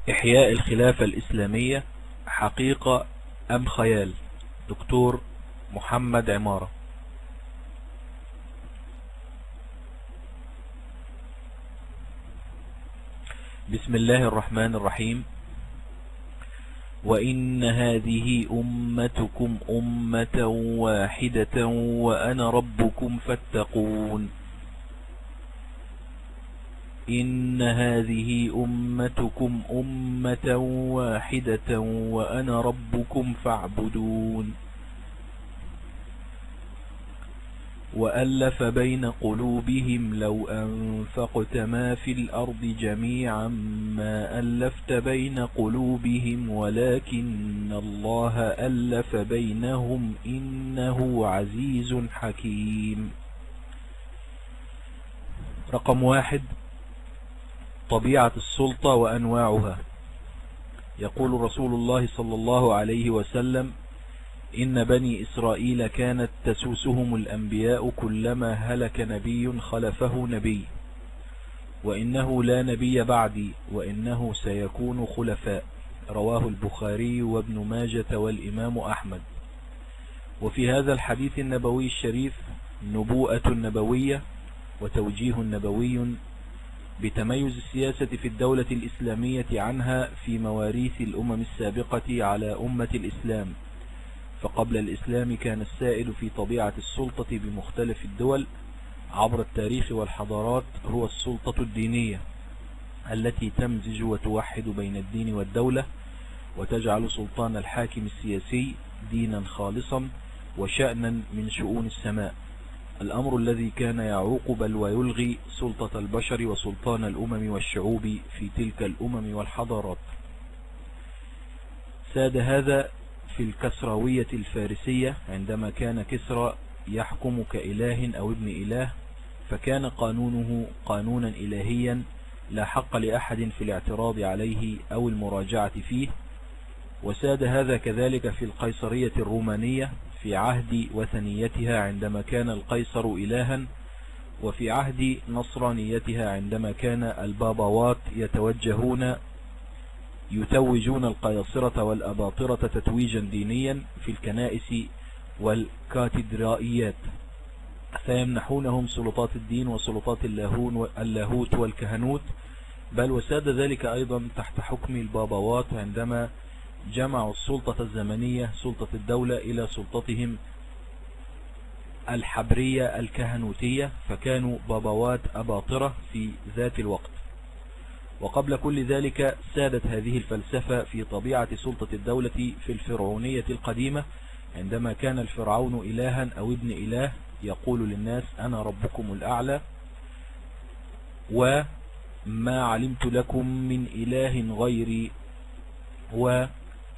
إحياء الخلافة الإسلامية حقيقة أم خيال؟ دكتور محمد عمارة. بسم الله الرحمن الرحيم. وإن هذه أمتكم أمة واحدة وأنا ربكم فاتقون. إن هذه أمتكم أمة واحدة وأنا ربكم فاعبدون. وألف بين قلوبهم لو أنفقت ما في الأرض جميعا ما ألفت بين قلوبهم ولكن الله ألف بينهم إنه عزيز حكيم. رقم 1: طبيعة السلطة وأنواعها. يقول رسول الله صلى الله عليه وسلم: إن بني إسرائيل كانت تسوسهم الأنبياء كلما هلك نبي خلفه نبي، وإنه لا نبي بعدي وإنه سيكون خلفاء. رواه البخاري وابن ماجة والإمام أحمد. وفي هذا الحديث النبوي الشريف نبوءة نبوية وتوجيه نبوي بتميز السياسة في الدولة الإسلامية عنها في مواريث الأمم السابقة على أمة الإسلام. فقبل الإسلام كان السائد في طبيعة السلطة بمختلف الدول عبر التاريخ والحضارات هو السلطة الدينية التي تمزج وتوحد بين الدين والدولة وتجعل سلطان الحاكم السياسي دينا خالصا وشأنا من شؤون السماء، الأمر الذي كان يعوق بل ويلغي سلطة البشر وسلطان الأمم والشعوب في تلك الأمم والحضارات. ساد هذا في الكسروية الفارسية عندما كان كسرى يحكم كإله أو ابن إله، فكان قانونه قانونا إلهيا لا حق لأحد في الاعتراض عليه أو المراجعة فيه. وساد هذا كذلك في القيصرية الرومانية في عهد وثنيتها عندما كان القيصر إلها، وفي عهد نصرانيتها عندما كان البابوات يتوجون القياصرة والأباطرة تتويجا دينيا في الكنائس والكاتدرائيات، فيمنحونهم سلطات الدين وسلطات اللاهوت والكهنوت. بل وساد ذلك أيضا تحت حكم البابوات عندما جمعوا السلطة الزمنية سلطة الدولة إلى سلطتهم الحبرية الكهنوتية، فكانوا بابوات أباطرة في ذات الوقت. وقبل كل ذلك سادت هذه الفلسفة في طبيعة سلطة الدولة في الفرعونية القديمة عندما كان الفرعون إلها أو ابن إله يقول للناس: أنا ربكم الأعلى وما علمت لكم من إله غيري وما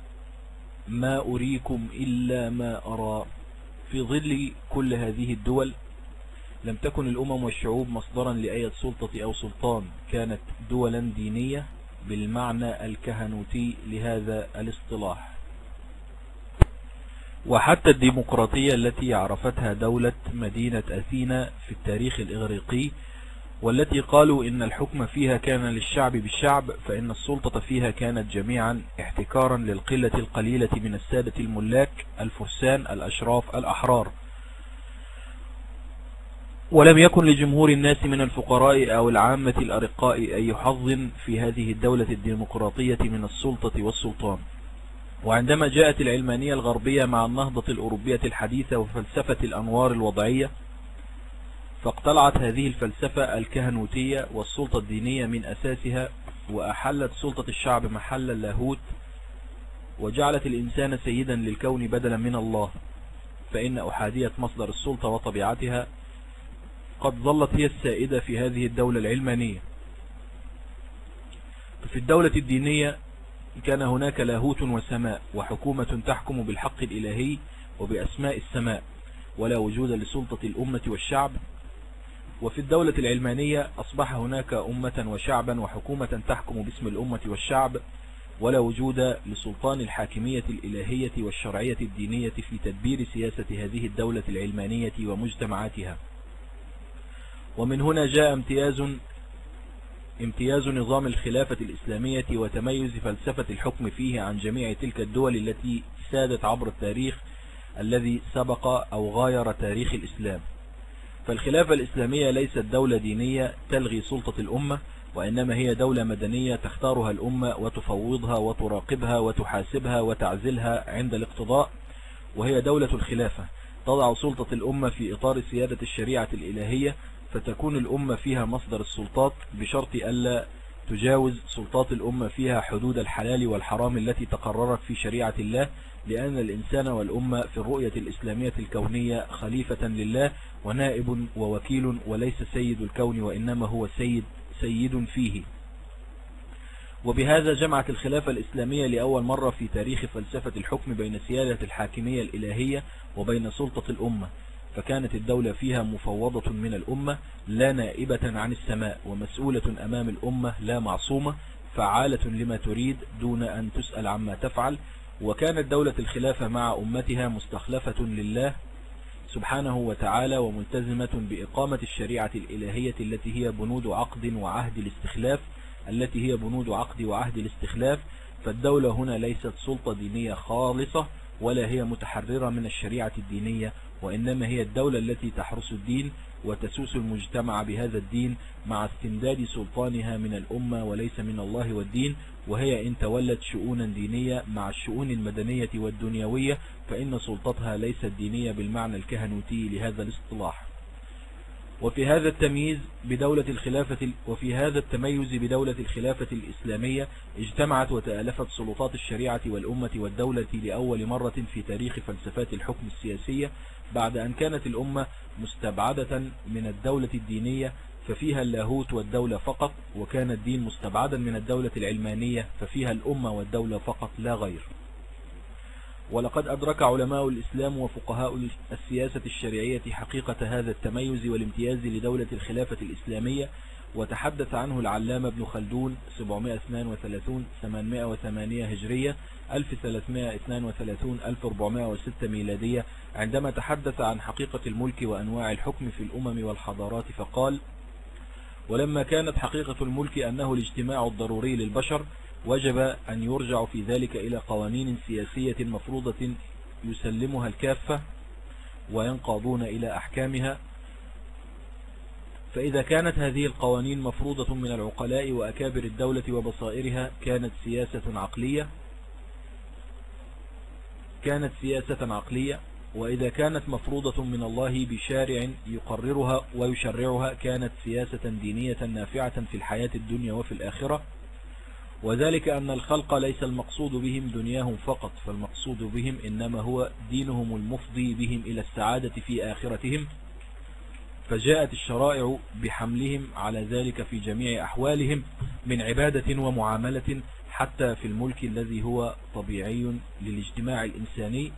أريكم إلا ما أرى. في ظل كل هذه الدول لم تكن الأمم والشعوب مصدرا لأي سلطة أو سلطان، كانت دولا دينية بالمعنى الكهنوتي لهذا الاصطلاح. وحتى الديمقراطية التي عرفتها دولة مدينة أثينا في التاريخ الإغريقي والتي قالوا إن الحكم فيها كان للشعب بالشعب، فإن السلطة فيها كانت جميعا احتكارا للقلة القليلة من السادة الملاك الفرسان الأشراف الأحرار، ولم يكن لجمهور الناس من الفقراء أو العامة الأرقاء أي حظ في هذه الدولة الديمقراطية من السلطة والسلطان. وعندما جاءت العلمانية الغربية مع النهضة الأوروبية الحديثة وفلسفة الأنوار الوضعية، فاقتلعت هذه الفلسفة الكهنوتية والسلطة الدينية من أساسها، وأحلت سلطة الشعب محل اللاهوت، وجعلت الإنسان سيدا للكون بدلا من الله. فإن أحادية مصدر السلطة وطبيعتها قد ظلت هي السائدة في هذه الدولة العلمانية. في الدولة الدينية كان هناك لاهوت وسماء وحكومة تحكم بالحق الإلهي وبأسماء السماء، ولا وجود لسلطة الأمة والشعب. وفي الدولة العلمانية أصبح هناك أمة وشعبا وحكومة تحكم باسم الأمة والشعب، ولا وجود لسلطان الحاكمية الإلهية والشرعية الدينية في تدبير سياسة هذه الدولة العلمانية ومجتمعاتها. ومن هنا جاء امتياز امتياز نظام الخلافة الإسلامية وتميز فلسفة الحكم فيه عن جميع تلك الدول التي سادت عبر التاريخ الذي سبق أو غاير تاريخ الإسلام. فالخلافة الإسلامية ليست دولة دينية تلغي سلطة الأمة، وإنما هي دولة مدنية تختارها الأمة وتفوضها وتراقبها وتحاسبها وتعزلها عند الاقتضاء، وهي دولة الخلافة تضع سلطة الأمة في إطار سيادة الشريعة الإلهية، فتكون الأمة فيها مصدر السلطات بشرط ألا تجاوز سلطات الأمة فيها حدود الحلال والحرام التي تقررت في شريعة الله، لأن الإنسان والأمة في الرؤية الإسلامية الكونية خليفة لله ونائب ووكيل، وليس سيد الكون وإنما هو سيد فيه. وبهذا جمعت الخلافة الإسلامية لأول مرة في تاريخ فلسفة الحكم بين سيادة الحاكمية الإلهية وبين سلطة الأمة، فكانت الدولة فيها مفوضة من الأمة لا نائبة عن السماء، ومسؤولة أمام الأمة لا معصومة، فعالة لما تريد دون أن تسأل عما تفعل. وكانت دولة الخلافة مع أمتها مستخلفة لله سبحانه وتعالى وملتزمة بإقامة الشريعة الإلهية التي هي بنود عقد وعهد الاستخلاف، فالدولة هنا ليست سلطة دينية خالصة ولا هي متحررة من الشريعة الدينية، وإنما هي الدولة التي تحرس الدين وتسوس المجتمع بهذا الدين مع استمداد سلطانها من الأمة وليس من الله والدين، وهي إن تولت شؤونا دينية مع الشؤون المدنية والدنيوية فإن سلطتها ليست دينية بالمعنى الكهنوتي لهذا الاصطلاح. وفي هذا التمييز بدولة الخلافة الإسلامية اجتمعت وتآلفت سلطات الشريعة والأمة والدولة لأول مرة في تاريخ فلسفات الحكم السياسية، بعد أن كانت الأمة مستبعدة من الدولة الدينية ففيها اللاهوت والدولة فقط، وكان الدين مستبعدا من الدولة العلمانية ففيها الأمة والدولة فقط لا غير. ولقد أدرك علماء الإسلام وفقهاء السياسة الشرعية حقيقة هذا التميز والامتياز لدولة الخلافة الإسلامية، وتحدث عنه العلامة ابن خلدون 732-808 هجرية 1332-1406 ميلادية عندما تحدث عن حقيقة الملك وأنواع الحكم في الأمم والحضارات، فقال: ولما كانت حقيقة الملك أنه الاجتماع الضروري للبشر، وجب أن يرجع في ذلك إلى قوانين سياسية مفروضة يسلمها الكافة وينقادون إلى أحكامها. فإذا كانت هذه القوانين مفروضة من العقلاء وأكابر الدولة وبصائرها كانت سياسة عقلية، وإذا كانت مفروضة من الله بشارع يقررها ويشرعها كانت سياسة دينية نافعة في الحياة الدنيا وفي الآخرة. وذلك أن الخلق ليس المقصود بهم دنياهم فقط، فالمقصود بهم إنما هو دينهم المفضي بهم إلى السعادة في آخرتهم، فجاءت الشرائع بحملهم على ذلك في جميع أحوالهم من عبادة ومعاملة، حتى في الملك الذي هو طبيعي للاجتماع الإنساني،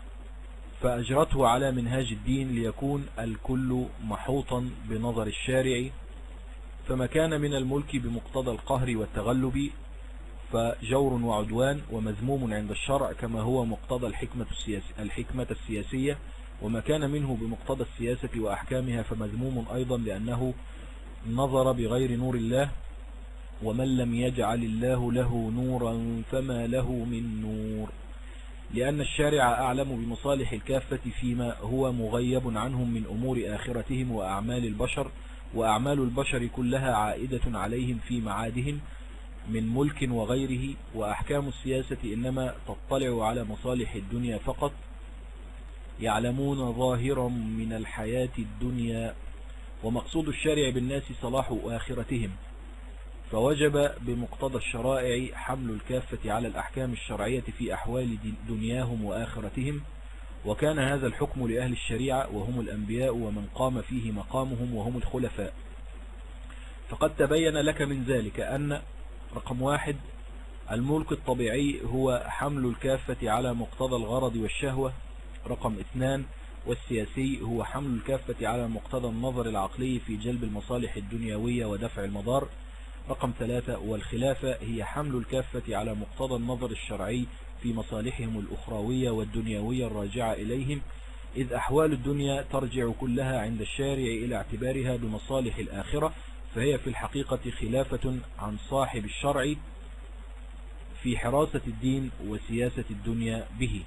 فأجرته على منهاج الدين ليكون الكل محوطا بنظر الشارع. فما كان من الملك بمقتضى القهر والتغلب فجور وعدوان ومذموم عند الشرع، كما هو مقتضى الحكمة السياسية، وما كان منه بمقتضى السياسة وأحكامها فمذموم أيضا، لأنه نظر بغير نور الله، ومن لم يجعل الله له نورا فما له من نور، لأن الشارع أعلم بمصالح الكافة فيما هو مغيب عنهم من أمور آخرتهم وأعمال البشر، وأعمال البشر كلها عائدة عليهم في معادهم من ملك وغيره، وأحكام السياسة إنما تطلع على مصالح الدنيا فقط، يعلمون ظاهرا من الحياة الدنيا، ومقصود الشارع بالناس صلاح آخرتهم، فوجب بمقتضى الشرائع حمل الكافة على الأحكام الشرعية في أحوال دنياهم وآخرتهم. وكان هذا الحكم لأهل الشريعة وهم الأنبياء ومن قام فيه مقامهم وهم الخلفاء. فقد تبين لك من ذلك أن رقم 1 الملك الطبيعي هو حمل الكافة على مقتضى الغرض والشهوة. رقم 2 والسياسي هو حمل الكافة على مقتضى النظر العقلي في جلب المصالح الدنيوية ودفع المضار. رقم 3 والخلافة هي حمل الكافة على مقتضى النظر الشرعي في مصالحهم الأخروية والدنيوية الراجعة إليهم، إذ أحوال الدنيا ترجع كلها عند الشارع إلى اعتبارها بمصالح الآخرة، فهي في الحقيقة خلافة عن صاحب الشرع في حراسة الدين وسياسة الدنيا به.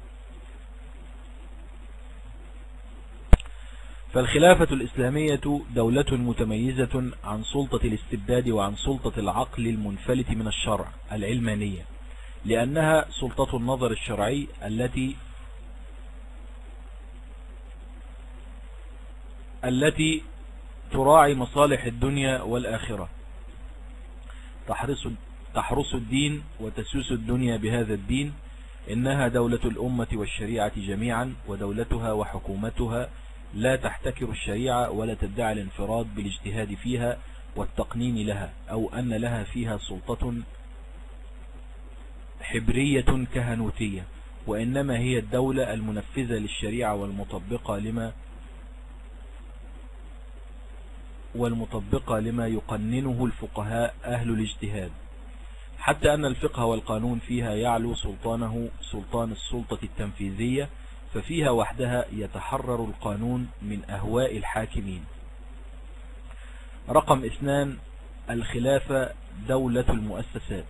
فالخلافة الإسلامية دولة متميزة عن سلطة الاستبداد وعن سلطة العقل المنفلت من الشرع العلمانية، لأنها سلطة النظر الشرعي التي تراعي مصالح الدنيا والآخرة، تحرس الدين وتسوس الدنيا بهذا الدين. إنها دولة الأمة والشريعة جميعا، ودولتها وحكومتها لا تحتكر الشريعة ولا تدعي الانفراد بالاجتهاد فيها والتقنين لها، أو أن لها فيها سلطة حبرية كهنوتية، وإنما هي الدولة المنفذة للشريعة والمطبقة لما يقننه الفقهاء أهل الاجتهاد، حتى أن الفقه والقانون فيها يعلو سلطان السلطة التنفيذية، ففيها وحدها يتحرر القانون من أهواء الحاكمين. رقم 2، الخلافة دولة المؤسسات.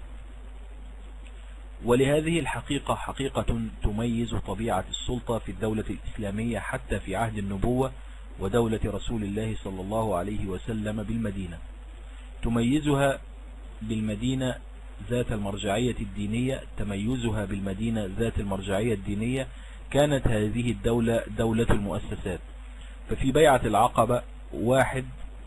ولهذه الحقيقة حقيقة تميز طبيعة السلطة في الدولة الإسلامية حتى في عهد النبوة ودولة رسول الله صلى الله عليه وسلم بالمدينة. تميزها بالمدينة ذات المرجعية الدينية، تميزها بالمدينة ذات المرجعية الدينية كانت هذه الدولة دولة المؤسسات. ففي بيعة العقبة 1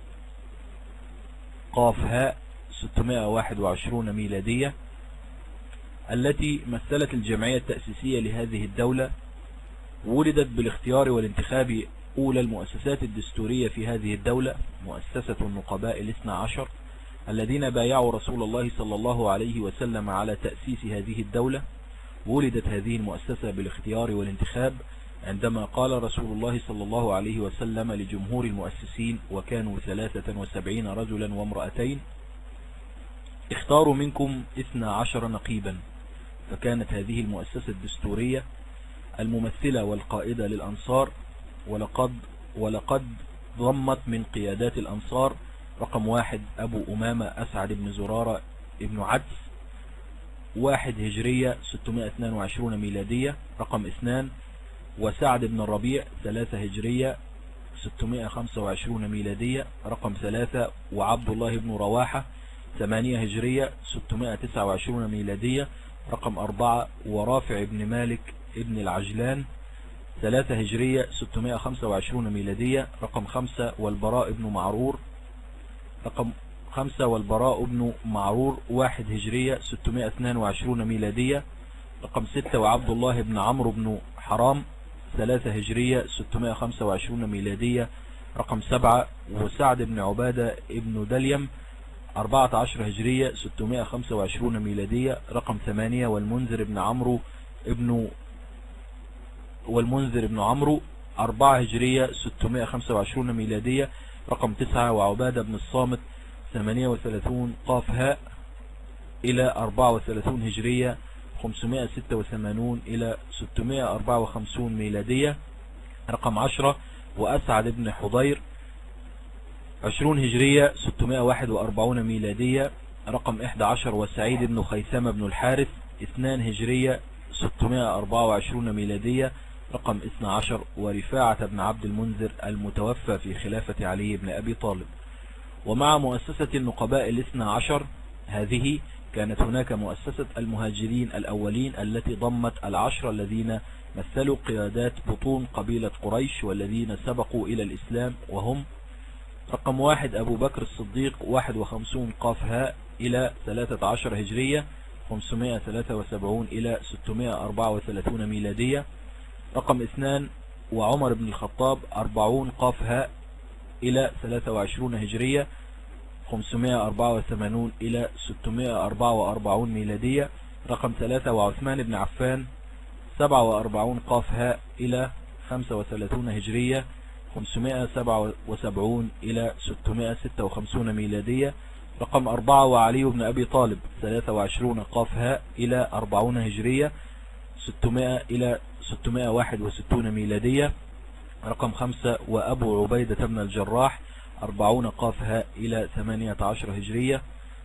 قاف هاء 621 ميلادية التي مثلت الجمعية التأسيسية لهذه الدولة، ولدت بالاختيار والانتخاب أولى المؤسسات الدستورية في هذه الدولة، مؤسسة النقباء ال12 الذين بايعوا رسول الله صلى الله عليه وسلم على تأسيس هذه الدولة. ولدت هذه المؤسسة بالاختيار والانتخاب عندما قال رسول الله صلى الله عليه وسلم لجمهور المؤسسين، وكانوا 73 رجلا وامرأتين: اختاروا منكم 12 نقيبا. فكانت هذه المؤسسة الدستورية الممثلة والقائدة للأنصار، ولقد ضمت من قيادات الأنصار: رقم 1 أبو أمامة أسعد بن زرارة ابن عدس 1 هجرية 622 ميلادية. رقم 2 وسعد بن الربيع 3 هجرية 625 ميلادية. رقم 3 وعبد الله بن رواحة 8 هجرية 629 ميلادية. رقم 4 ورافع بن مالك ابن العجلان 3 هجرية 625 ميلادية. رقم 5 والبراء بن معرور 1 هجرية 622 ميلادية. رقم 6 وعبد الله بن عمرو بن حرام 3 هجرية 625 ميلادية. رقم 7 وسعد بن عبادة ابن دليم 14 هجرية 625 ميلادية. رقم 8 والمنذر بن عمرو 4 هجرية 625 ميلادية. رقم 9 وعبادة بن الصامت 38 قاف هاء إلى 34 هجرية 586 إلى 654 ميلادية. رقم 10 وأسعد بن حضير 20 هجرية 641 ميلادية. رقم 11 وسعيد بن خيثمة بن الحارث 2 هجرية 624 ميلادية. رقم 12 ورفاعة بن عبد المنذر المتوفى في خلافة علي بن أبي طالب. ومع مؤسسة النقباء ال12 هذه كانت هناك مؤسسة المهاجرين الأولين التي ضمت 10 الذين مثلوا قيادات بطون قبيلة قريش والذين سبقوا إلى الإسلام، وهم: رقم 1 أبو بكر الصديق 51 قاف هاء إلى 13 هجرية 573 إلى 634 ميلادية. رقم 2 وعمر بن الخطاب 40 قاف هاء إلى 23 هجرية 584 إلى 644 ميلادية. رقم 3 وعثمان بن عفان 47 قاف هاء إلى 35 هجرية 577 إلى 656 ميلادية. رقم 4 وعلي بن أبي طالب 23 قاف هاء إلى 40 هجرية 600 إلى 661 ميلادية. رقم 5 وأبو عبيدة بن الجراح 40 قاف هاء إلى 18 هجرية،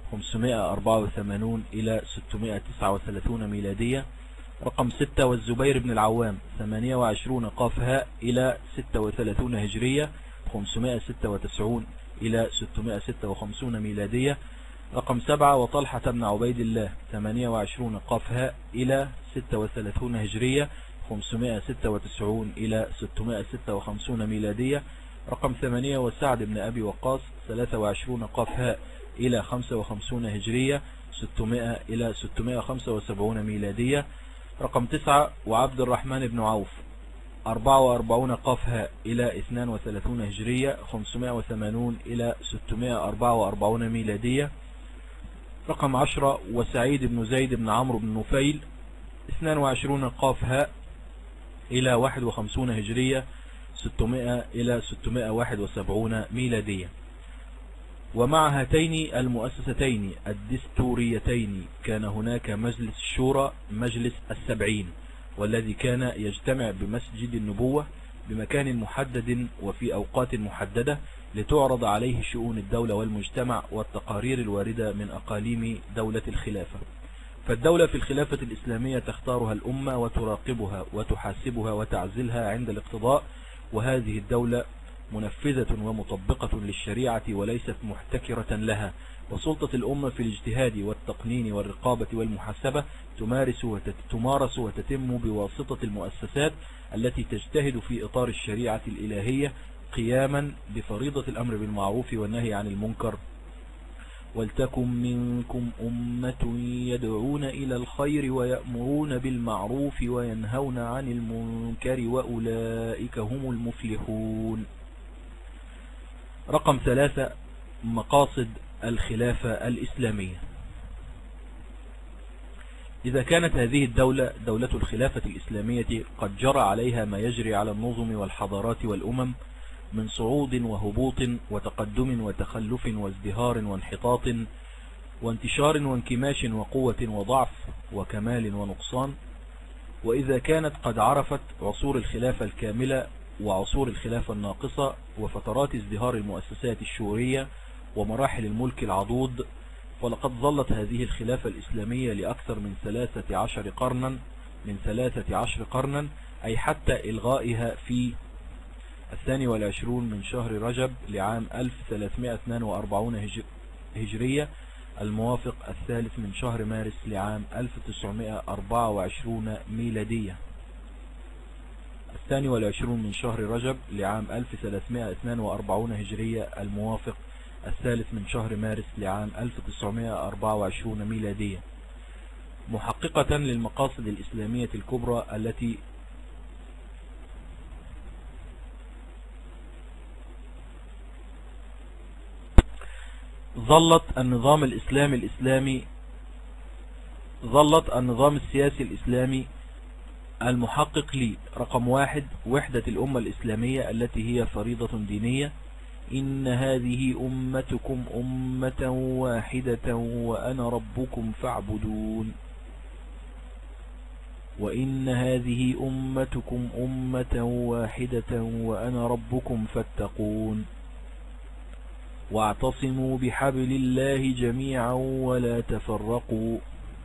584 إلى 639 ميلادية. رقم 6 والزبير بن العوام 28 قاف هاء إلى 36 هجرية، 596 إلى 656 ميلادية. رقم 7 وطلحة بن عبيد الله 28 قاف هاء إلى 36 هجرية، 596 إلى 656 ميلادية. رقم 8 وسعد بن أبي وقاص 23 قاف هاء إلى 55 هجرية، 600 إلى 675 ميلادية. رقم 9 وعبد الرحمن بن عوف 44 قاف هاء إلى 32 هجرية، 580 إلى 644 ميلادية. رقم 10 وسعيد بن زيد بن عمرو بن نفيل 22 قاف هاء إلى 51 هجرية، 600 إلى 671 ميلادية. ومع هاتين المؤسستين الدستوريتين كان هناك مجلس الشورى، مجلس السبعين، والذي كان يجتمع بمسجد النبوة بمكان محدد وفي أوقات محددة لتعرض عليه شؤون الدولة والمجتمع والتقارير الواردة من أقاليم دولة الخلافة. فالدولة في الخلافة الإسلامية تختارها الأمة وتراقبها وتحاسبها وتعزلها عند الاقتضاء، وهذه الدولة منفذة ومطبقة للشريعة وليست محتكرة لها. وسلطة الأمة في الاجتهاد والتقنين والرقابة والمحاسبة تمارس وتتم بواسطة المؤسسات التي تجتهد في إطار الشريعة الإلهية قياما بفريضة الأمر بالمعروف والنهي عن المنكر. ولتكن منكم أمة يدعون إلى الخير ويأمرون بالمعروف وينهون عن المنكر وأولئك هم المفلحون. رقم 3 مقاصد الخلافة الإسلامية. إذا كانت هذه الدولة دولة الخلافة الإسلامية قد جرى عليها ما يجري على النظم والحضارات والأمم من صعود وهبوط وتقدم وتخلف وازدهار وانحطاط وانتشار وانكماش وقوة وضعف وكمال ونقصان، وإذا كانت قد عرفت عصور الخلافة الكاملة وعصور الخلافة الناقصة وفترات ازدهار المؤسسات الشورية ومراحل الملك العضوض، فلقد ظلت هذه الخلافة الإسلامية لأكثر من 13 قرنا، أي حتى إلغائها في 22 من شهر رجب لعام 1342 هجرية، الموافق 3 من شهر مارس لعام 1924 ميلادية. 22 من شهر رجب لعام 1342 هجرية، الموافق 3 من شهر مارس لعام 1924 ميلادية، محققة للمقاصد الإسلامية الكبرى التي ظلت النظام السياسي الإسلامي المحقق لي: رقم 1 وحدة الأمة الإسلامية التي هي فريضة دينية. إن هذه أمتكم أمة واحدة وأنا ربكم فاعبدون. وإن هذه أمتكم أمة واحدة وأنا ربكم فاتقون. واعتصموا بحبل الله جميعا ولا تفرقوا.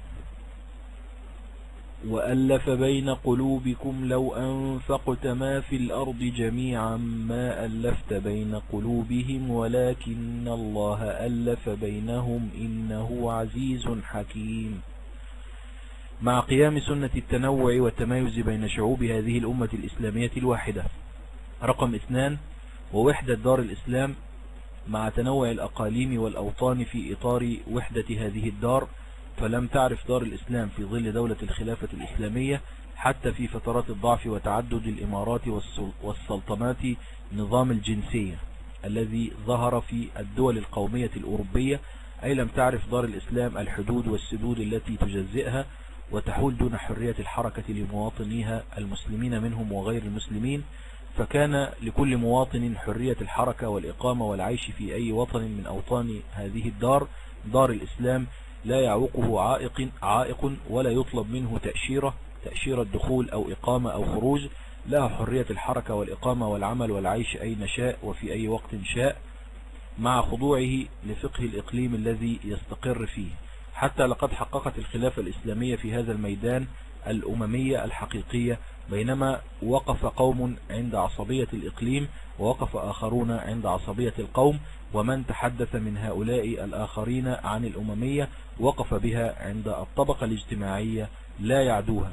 وألف بين قلوبكم لو أنفقت ما في الأرض جميعا ما ألفت بين قلوبهم ولكن الله ألف بينهم إنه عزيز حكيم. مع قيام سنة التنوع والتمايز بين شعوب هذه الأمة الإسلامية الواحدة. رقم 2 ووحدة دار الإسلام مع تنوع الأقاليم والأوطان في إطار وحدة هذه الدار، فلم تعرف دار الإسلام في ظل دولة الخلافة الإسلامية حتى في فترات الضعف وتعدد الإمارات والسلطنات نظام الجنسية الذي ظهر في الدول القومية الأوروبية، أي لم تعرف دار الإسلام الحدود والسدود التي تجزئها وتحول دون حرية الحركة لمواطنيها المسلمين منهم وغير المسلمين، فكان لكل مواطن حرية الحركة والإقامة والعيش في أي وطن من أوطان هذه الدار. دار الإسلام لا يعوقه عائق ولا يطلب منه تأشيرة دخول أو إقامة أو خروج، لها حرية الحركة والإقامة والعمل والعيش أين شاء وفي أي وقت شاء، مع خضوعه لفقه الإقليم الذي يستقر فيه، حتى لقد حققت الخلافة الإسلامية في هذا الميدان الأممية الحقيقية، بينما وقف قوم عند عصبية الإقليم ووقف آخرون عند عصبية القوم، ومن تحدث من هؤلاء الآخرين عن الأممية وقف بها عند الطبقة الاجتماعية لا يعدوها.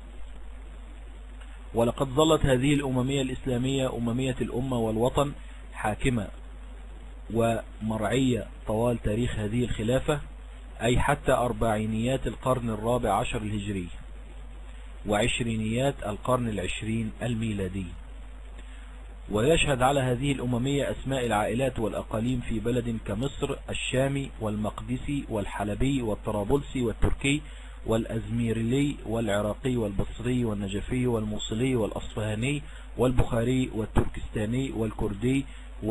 ولقد ظلت هذه الأممية الإسلامية أممية الأمة والوطن حاكمة ومرعية طوال تاريخ هذه الخلافة، أي حتى أربعينيات القرن الرابع عشر الهجري وعشرينيات القرن العشرين الميلادي. ويشهد على هذه الأممية أسماء العائلات والأقاليم في بلد كمصر، الشامي والمقدسي والحلبي والطرابلسي والتركي والأزميرلي والعراقي والبصري والنجفي والموصلي والأصفهاني والبخاري والتركستاني والكردي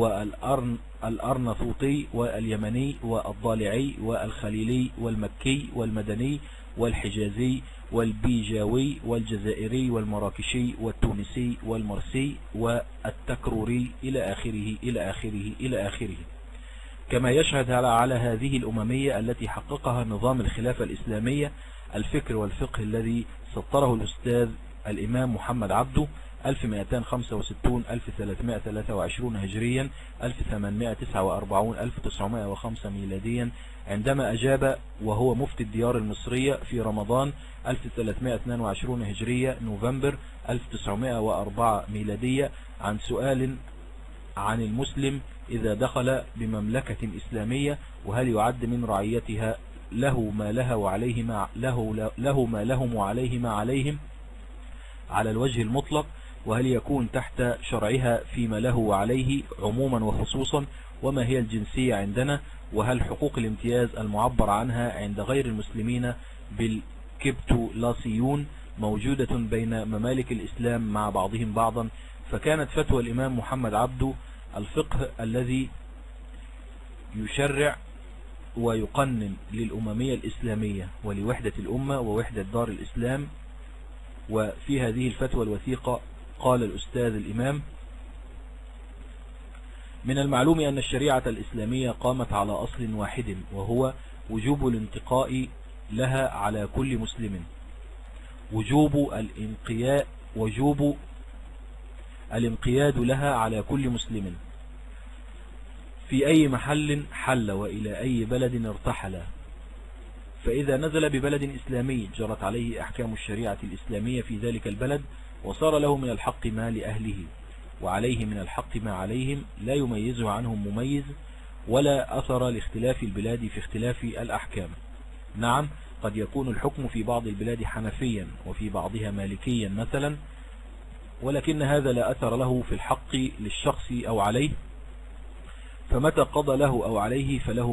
والأرنثوطي واليمني والضالعي والخليلي والمكي والمدني والحجازي والبيجاوي والجزائري والمراكشي والتونسي والمرسي والتكروري إلى آخره إلى آخره إلى آخره. كما يشهد على هذه الأممية التي حققها نظام الخلافة الإسلامية الفكر والفقه الذي سطره الأستاذ الإمام محمد عبده 1265 1323 هجريا 1849 1905 ميلاديا، عندما أجاب وهو مفتي الديار المصرية في رمضان 1322 هجرية نوفمبر 1904 ميلادية عن سؤال عن المسلم إذا دخل بمملكة إسلامية وهل يعد من رعيتها له ما لها وعليه ما لهم وعليه ما عليهم على الوجه المطلق، وهل يكون تحت شرعها فيما له وعليه عموما وخصوصا، وما هي الجنسية عندنا، وهل حقوق الامتياز المعبر عنها عند غير المسلمين بالكبتولاسيون موجودة بين ممالك الإسلام مع بعضهم بعضا. فكانت فتوى الإمام محمد عبده الفقه الذي يشرع ويقنن للأممية الإسلامية ولوحدة الأمة ووحدة دار الإسلام. وفي هذه الفتوى الوثيقة قال الأستاذ الإمام: من المعلوم أن الشريعة الإسلامية قامت على أصل واحد، وهو وجوب الانتقاء لها على كل مسلم، وجوب الانقياد لها على كل مسلم في أي محل حل وإلى أي بلد ارتحل. فإذا نزل ببلد إسلامي جرت عليه أحكام الشريعة الإسلامية في ذلك البلد، وصار له من الحق ما لأهله وعليه من الحق ما عليهم، لا يميزه عنهم مميز، ولا أثر لاختلاف البلاد في اختلاف الأحكام. نعم، قد يكون الحكم في بعض البلاد حنفيا وفي بعضها مالكيا مثلا، ولكن هذا لا أثر له في الحق للشخص أو عليه، فمتى قضى له أو عليه فله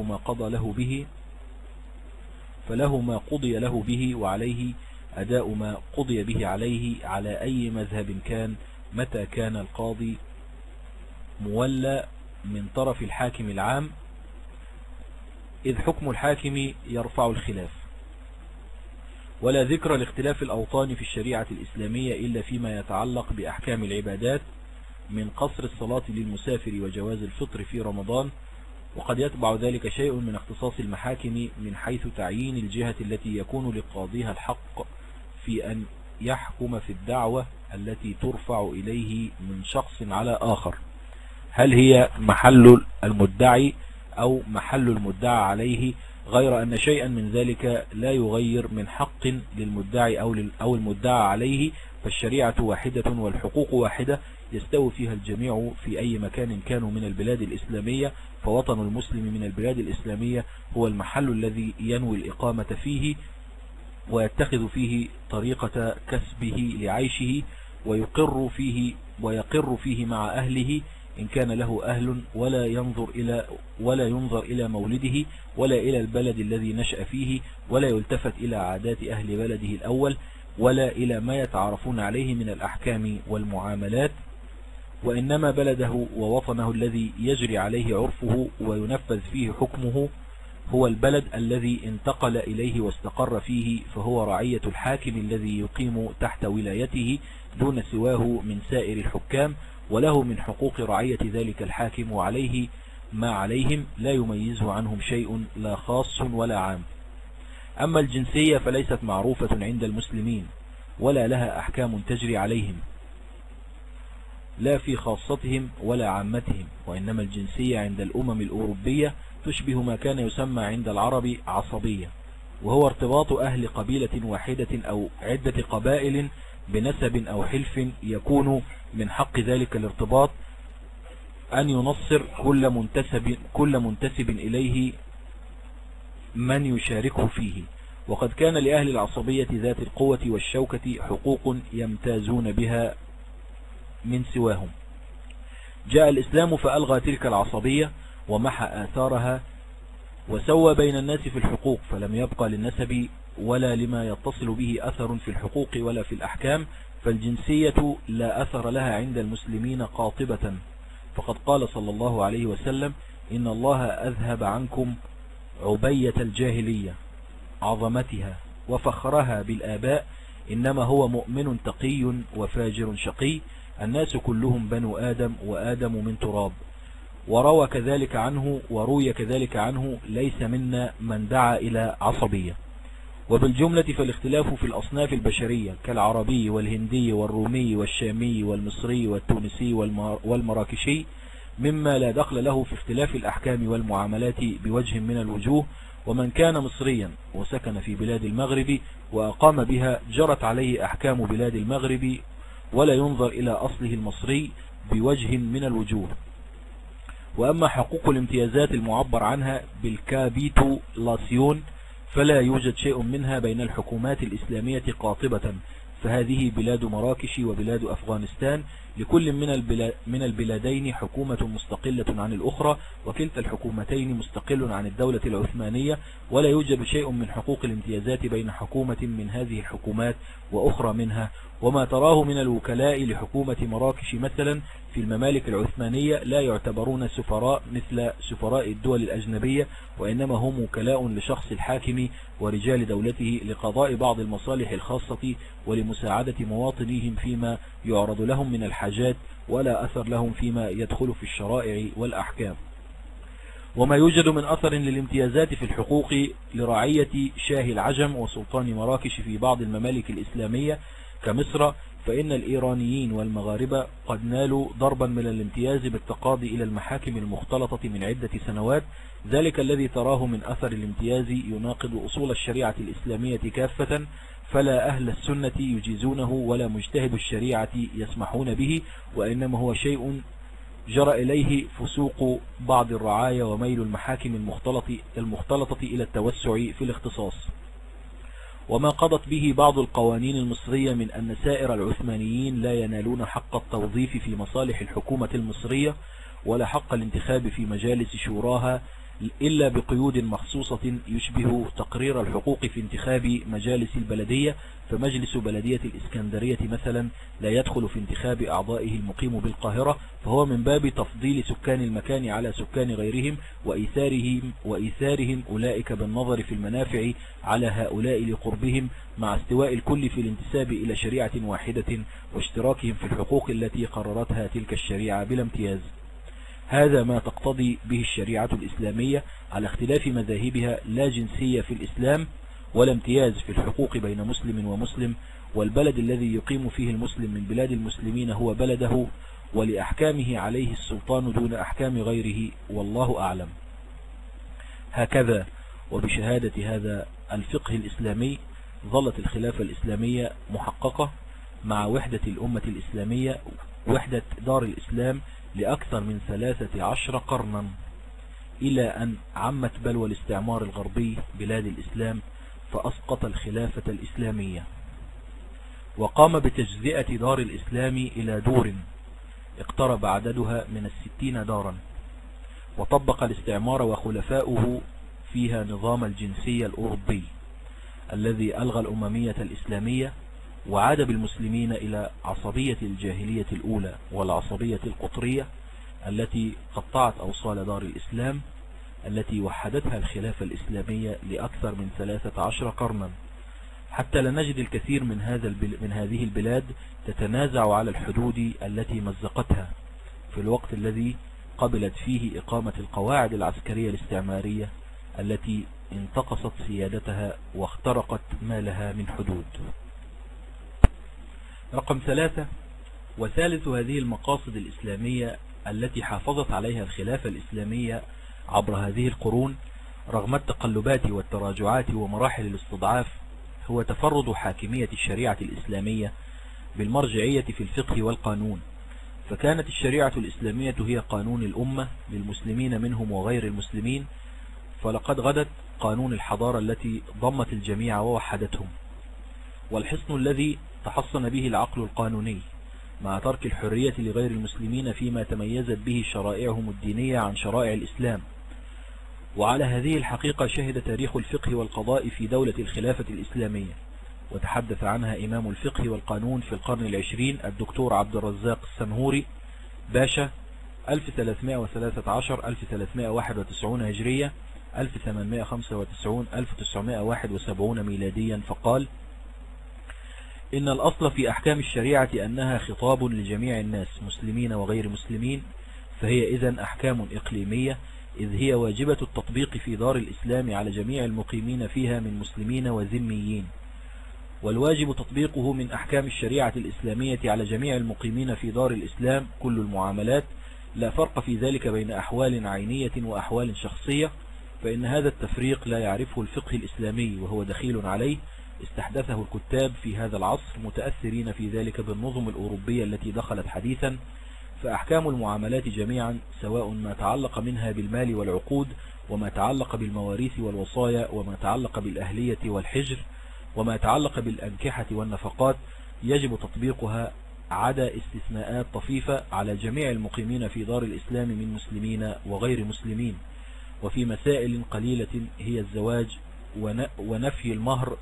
ما قضي له به وعليه أداء ما قضي به عليه على أي مذهب كان، متى كان القاضي مولى من طرف الحاكم العام، إذ حكم الحاكم يرفع الخلاف. ولا ذكر لاختلاف الأوطان في الشريعة الإسلامية إلا فيما يتعلق بأحكام العبادات من قصر الصلاة للمسافر وجواز الفطر في رمضان، وقد يتبع ذلك شيء من اختصاص المحاكم من حيث تعيين الجهة التي يكون لقاضيها الحق في أن يحكم في الدعوة التي ترفع إليه من شخص على آخر، هل هي محل المدعي أو محل المدعى عليه، غير أن شيئا من ذلك لا يغير من حق للمدعي أو المدعى عليه، فالشريعة واحدة والحقوق واحدة يستوي فيها الجميع في أي مكان كانوا من البلاد الإسلامية. فوطن المسلم من البلاد الإسلامية هو المحل الذي ينوي الإقامة فيه ويتخذ فيه طريقة كسبه لعيشه، ويقر فيه مع أهله إن كان له أهل، ولا ينظر إلى مولده ولا إلى البلد الذي نشأ فيه، ولا يلتفت إلى عادات أهل بلده الأول ولا إلى ما يتعارفون عليه من الأحكام والمعاملات، وإنما بلده ووطنه الذي يجري عليه عرفه وينفذ فيه حكمه هو البلد الذي انتقل إليه واستقر فيه، فهو رعية الحاكم الذي يقيم تحت ولايته دون سواه من سائر الحكام، وله من حقوق رعية ذلك الحاكم وعليه ما عليهم لا يميزه عنهم شيء لا خاص ولا عام. أما الجنسية فليست معروفة عند المسلمين ولا لها أحكام تجري عليهم لا في خاصتهم ولا عامتهم، وإنما الجنسية عند الأمم الأوروبية تشبه ما كان يسمى عند العرب عصبية، وهو ارتباط أهل قبيلة واحدة أو عدة قبائل بنسب أو حلف، يكون من حق ذلك الارتباط أن ينصر كل منتسب إليه من يشاركه فيه. وقد كان لأهل العصبية ذات القوة والشوكة حقوق يمتازون بها من سواهم. جاء الإسلام فألغى تلك العصبية ومحى آثارها وسوى بين الناس في الحقوق، فلم يبقى للنسب ولا لما يتصل به أثر في الحقوق ولا في الأحكام، فالجنسية لا أثر لها عند المسلمين قاطبة. فقد قال صلى الله عليه وسلم: إن الله أذهب عنكم عبية الجاهلية عظمتها وفخرها بالآباء، إنما هو مؤمن تقي وفاجر شقي، الناس كلهم بنو آدم وآدم من تراب. وروي كذلك عنه: ليس منا من دعا إلى عصبية. وبالجملة فالاختلاف في الأصناف البشرية كالعربي والهندي والرومي والشامي والمصري والتونسي والمراكشي مما لا دخل له في اختلاف الأحكام والمعاملات بوجه من الوجوه. ومن كان مصريا وسكن في بلاد المغرب وأقام بها جرت عليه أحكام بلاد المغرب، ولا ينظر إلى أصله المصري بوجه من الوجوه. وأما حقوق الامتيازات المعبر عنها بالكابيتولاسيون فلا يوجد شيء منها بين الحكومات الإسلامية قاطبة، فهذه بلاد مراكش وبلاد أفغانستان، لكل من البلادين حكومة مستقلة عن الأخرى، وكلتا الحكومتين مستقل عن الدولة العثمانية، ولا يوجد شيء من حقوق الامتيازات بين حكومة من هذه الحكومات وأخرى منها. وما تراه من الوكلاء لحكومة مراكش مثلا في الممالك العثمانية لا يعتبرون سفراء مثل سفراء الدول الأجنبية، وإنما هم وكلاء لشخص الحاكم ورجال دولته لقضاء بعض المصالح الخاصة ولمساعدة مواطنيهم فيما يعرض لهم من الحاجات، ولا أثر لهم فيما يدخل في الشرائع والأحكام. وما يوجد من أثر للامتيازات في الحقوق لرعية شاه العجم وسلطان مراكش في بعض الممالك الإسلامية كمصر، فإن الإيرانيين والمغاربة قد نالوا ضربا من الامتياز بالتقاضي إلى المحاكم المختلطة من عدة سنوات. ذلك الذي تراه من أثر الامتياز يناقض أصول الشريعة الإسلامية كافة، فلا أهل السنة يجيزونه ولا مجتهد الشريعة يسمحون به، وإنما هو شيء جرى إليه فسوق بعض الرعايا وميل المحاكم المختلطة إلى التوسع في الاختصاص. وما قضت به بعض القوانين المصرية من أن سائر العثمانيين لا ينالون حق التوظيف في مصالح الحكومة المصرية ولا حق الانتخاب في مجالس شوراها إلا بقيود مخصوصة يشبه تقرير الحقوق في انتخاب مجالس البلدية، فمجلس بلدية الإسكندرية مثلا لا يدخل في انتخاب أعضائه المقيم بالقاهرة، فهو من باب تفضيل سكان المكان على سكان غيرهم وإيثارهم أولئك بالنظر في المنافع على هؤلاء لقربهم، مع استواء الكل في الانتساب إلى شريعة واحدة واشتراكهم في الحقوق التي قررتها تلك الشريعة بلا امتياز. هذا ما تقتضي به الشريعة الإسلامية على اختلاف مذاهبها، لا جنسية في الإسلام ولا امتياز في الحقوق بين مسلم ومسلم، والبلد الذي يقيم فيه المسلم من بلاد المسلمين هو بلده، ولأحكامه عليه السلطان دون أحكام غيره، والله أعلم. هكذا وبشهادة هذا الفقه الإسلامي ظلت الخلافة الإسلامية محققة مع وحدة الأمة الإسلامية، وحدة دار الإسلام لأكثر من 13 قرنا، إلى أن عمت بلوى الاستعمار الغربي بلاد الإسلام فأسقط الخلافة الإسلامية، وقام بتجزئة دار الإسلام إلى دور اقترب عددها من 60 دارا، وطبق الاستعمار وخلفاؤه فيها نظام الجنسية الأوروبي الذي ألغى الأممية الإسلامية، وعاد بالمسلمين إلى عصبية الجاهلية الأولى والعصبية القطرية التي قطعت أوصال دار الإسلام التي وحدتها الخلافة الإسلامية لأكثر من 13 قرنا، حتى لا نجد الكثير من هذه البلاد تتنازع على الحدود التي مزقتها في الوقت الذي قبلت فيه إقامة القواعد العسكرية الاستعمارية التي انتقصت سيادتها واخترقت ما لها من حدود. رقم 3. وثالث هذه المقاصد الإسلامية التي حافظت عليها الخلافة الإسلامية عبر هذه القرون رغم التقلبات والتراجعات ومراحل الاستضعاف هو تفرد حاكمية الشريعة الإسلامية بالمرجعية في الفقه والقانون، فكانت الشريعة الإسلامية هي قانون الأمة للمسلمين منهم وغير المسلمين، فلقد غدت قانون الحضارة التي ضمت الجميع ووحدتهم، والحصن الذي تحصن به العقل القانوني مع ترك الحرية لغير المسلمين فيما تميزت به شرائعهم الدينية عن شرائع الإسلام. وعلى هذه الحقيقة شهد تاريخ الفقه والقضاء في دولة الخلافة الإسلامية، وتحدث عنها إمام الفقه والقانون في القرن العشرين الدكتور عبد الرزاق السنهوري باشا 1313-1391 هجرية 1895-1971 ميلاديا، فقال: إن الأصل في أحكام الشريعة أنها خطاب لجميع الناس مسلمين وغير مسلمين، فهي إذن أحكام إقليمية، إذ هي واجبة التطبيق في دار الإسلام على جميع المقيمين فيها من مسلمين وذميين، والواجب تطبيقه من أحكام الشريعة الإسلامية على جميع المقيمين في دار الإسلام كل المعاملات، لا فرق في ذلك بين أحوال عينية وأحوال شخصية، فإن هذا التفريق لا يعرفه الفقه الإسلامي وهو دخيل عليه، استحدثه الكتاب في هذا العصر متأثرين في ذلك بالنظم الأوروبية التي دخلت حديثا، فأحكام المعاملات جميعا سواء ما تعلق منها بالمال والعقود، وما تعلق بالمواريث والوصايا، وما تعلق بالأهلية والحجر، وما تعلق بالأنكحة والنفقات، يجب تطبيقها عدا استثناءات طفيفة على جميع المقيمين في دار الإسلام من مسلمين وغير مسلمين، وفي مسائل قليلة هي الزواج ونفي المهر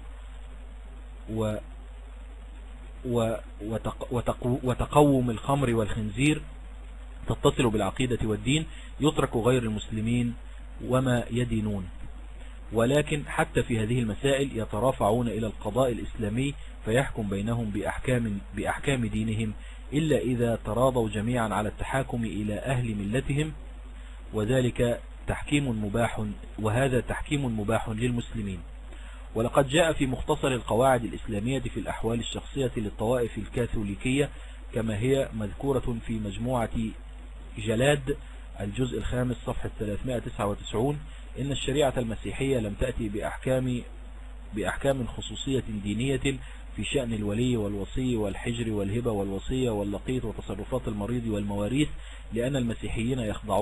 وتقوم الخمر والخنزير تتصل بالعقيدة والدين، يترك غير المسلمين وما يدينون. ولكن حتى في هذه المسائل يترافعون إلى القضاء الإسلامي فيحكم بينهم بأحكام دينهم، إلا إذا تراضوا جميعا على التحاكم إلى أهل ملتهم، وذلك تحكيم مباح، وهذا تحكيم مباح للمسلمين. ولقد جاء في مختصر القواعد الإسلامية في الأحوال الشخصية للطوائف الكاثوليكية كما هي مذكورة في مجموعة جلاد الجزء الخامس صفحة 399: إن الشريعة المسيحية لم تأتي بأحكام خصوصية دينية في شأن الولي والوصي والحجر والهبة والوصية واللقيط وتصرفات المريض والمواريث، لأن المسيحيين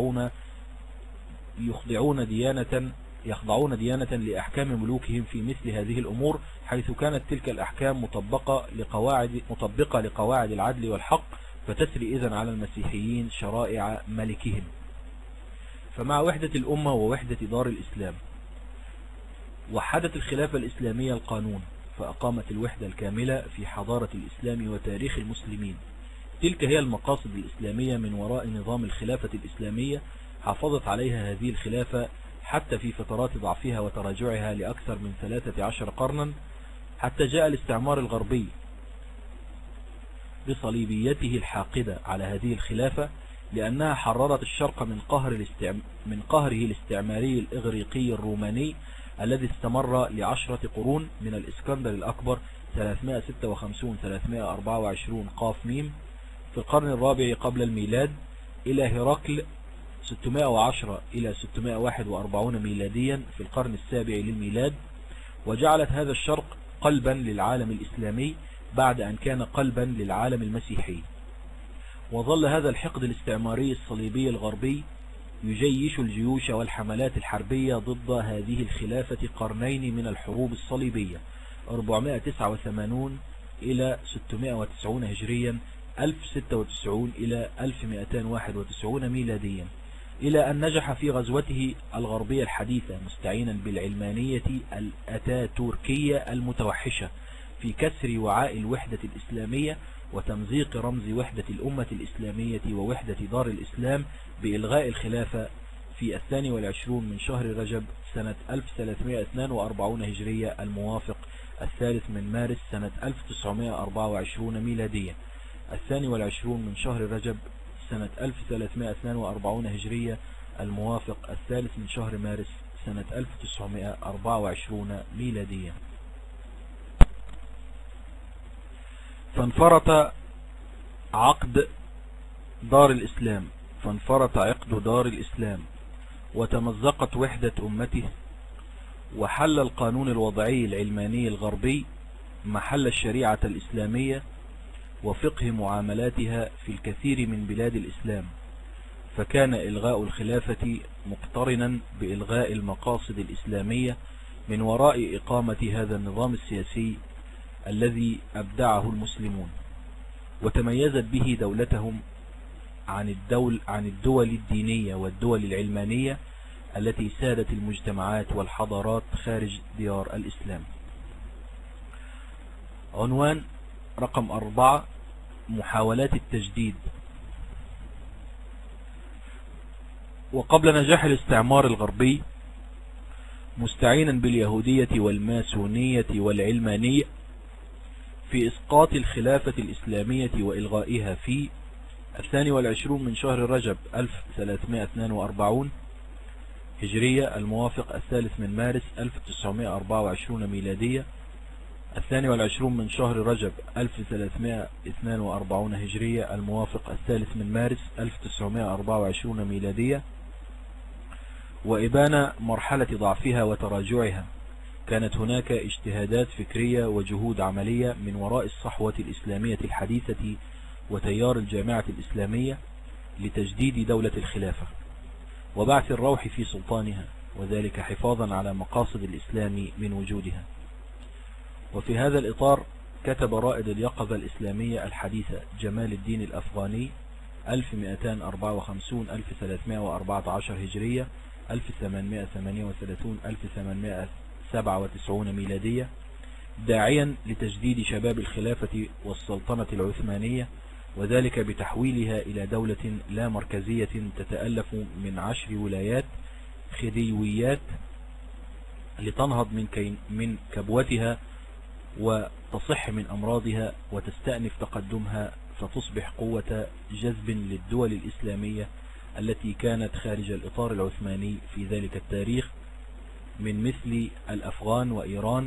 يخضعون ديانة لأحكام ملوكهم في مثل هذه الأمور، حيث كانت تلك الأحكام مطبقة لقواعد العدل والحق، فتسري إذن على المسيحيين شرائع ملكهم. فمع وحدة الأمة ووحدة دار الإسلام وحدت الخلافة الإسلامية القانون، فأقامت الوحدة الكاملة في حضارة الإسلام وتاريخ المسلمين. تلك هي المقاصد الإسلامية من وراء نظام الخلافة الإسلامية، حافظت عليها هذه الخلافة حتى في فترات ضعفها وتراجعها لأكثر من 13 قرنا، حتى جاء الاستعمار الغربي بصليبيته الحاقدة على هذه الخلافة، لأنها حررت الشرق من قهره الاستعماري الإغريقي الروماني الذي استمر ل10 قرون، من الإسكندر الأكبر 356-324 قاف ميم في القرن الرابع قبل الميلاد، إلى هرقل 610 إلى 641 ميلاديا في القرن السابع للميلاد، وجعلت هذا الشرق قلبا للعالم الإسلامي بعد أن كان قلبا للعالم المسيحي. وظل هذا الحقد الاستعماري الصليبي الغربي يجيش الجيوش والحملات الحربية ضد هذه الخلافة قرنين من الحروب الصليبية 489 إلى 690 هجريا 1096 إلى 1291 ميلاديا، إلى أن نجح في غزوته الغربية الحديثة مستعينا بالعلمانية الأتاتوركية المتوحشة في كسر وعاء الوحدة الإسلامية وتمزيق رمز وحدة الأمة الإسلامية ووحدة دار الإسلام بإلغاء الخلافة في 22 من شهر رجب سنة 1342 هجرية الموافق 3 من مارس سنة 1924 ميلادية. 22 من شهر رجب سنة 1342 هجرية الموافق 3 من شهر مارس سنة 1924 ميلادية. فانفرط عقد دار الإسلام وتمزقت وحدة أمته، وحل القانون الوضعي العلماني الغربي محل الشريعة الإسلامية وفقه معاملاتها في الكثير من بلاد الإسلام، فكان إلغاء الخلافة مقترنا بإلغاء المقاصد الإسلامية من وراء إقامة هذا النظام السياسي الذي أبدعه المسلمون، وتميزت به دولتهم عن الدول الدينية والدول العلمانية التي سادت المجتمعات والحضارات خارج ديار الإسلام. عنوان رقم 4: محاولات التجديد. وقبل نجاح الاستعمار الغربي مستعينا باليهودية والماسونية والعلمانية في إسقاط الخلافة الإسلامية وإلغائها في 22 من شهر رجب 1342 هجرية الموافق 3 من مارس 1924 ميلادية، 22 من شهر رجب 1342 هجرية الموافق 3 من مارس 1924 ميلادية. وإبان مرحلة ضعفها وتراجعها، كانت هناك اجتهادات فكرية وجهود عملية من وراء الصحوة الإسلامية الحديثة وتيار الجامعة الإسلامية لتجديد دولة الخلافة وبعث الروح في سلطانها، وذلك حفاظا على مقاصد الإسلام من وجودها. وفي هذا الإطار كتب رائد اليقظة الإسلامية الحديثة جمال الدين الأفغاني 1254-1314 هجرية 1838-1897 ميلادية، داعيا لتجديد شباب الخلافة والسلطنة العثمانية، وذلك بتحويلها إلى دولة لا مركزية تتألف من 10 ولايات خديويات لتنهض من كبوتها وتصح من أمراضها وتستأنف تقدمها، فتصبح قوة جذب للدول الإسلامية التي كانت خارج الإطار العثماني في ذلك التاريخ، من مثل الأفغان وإيران،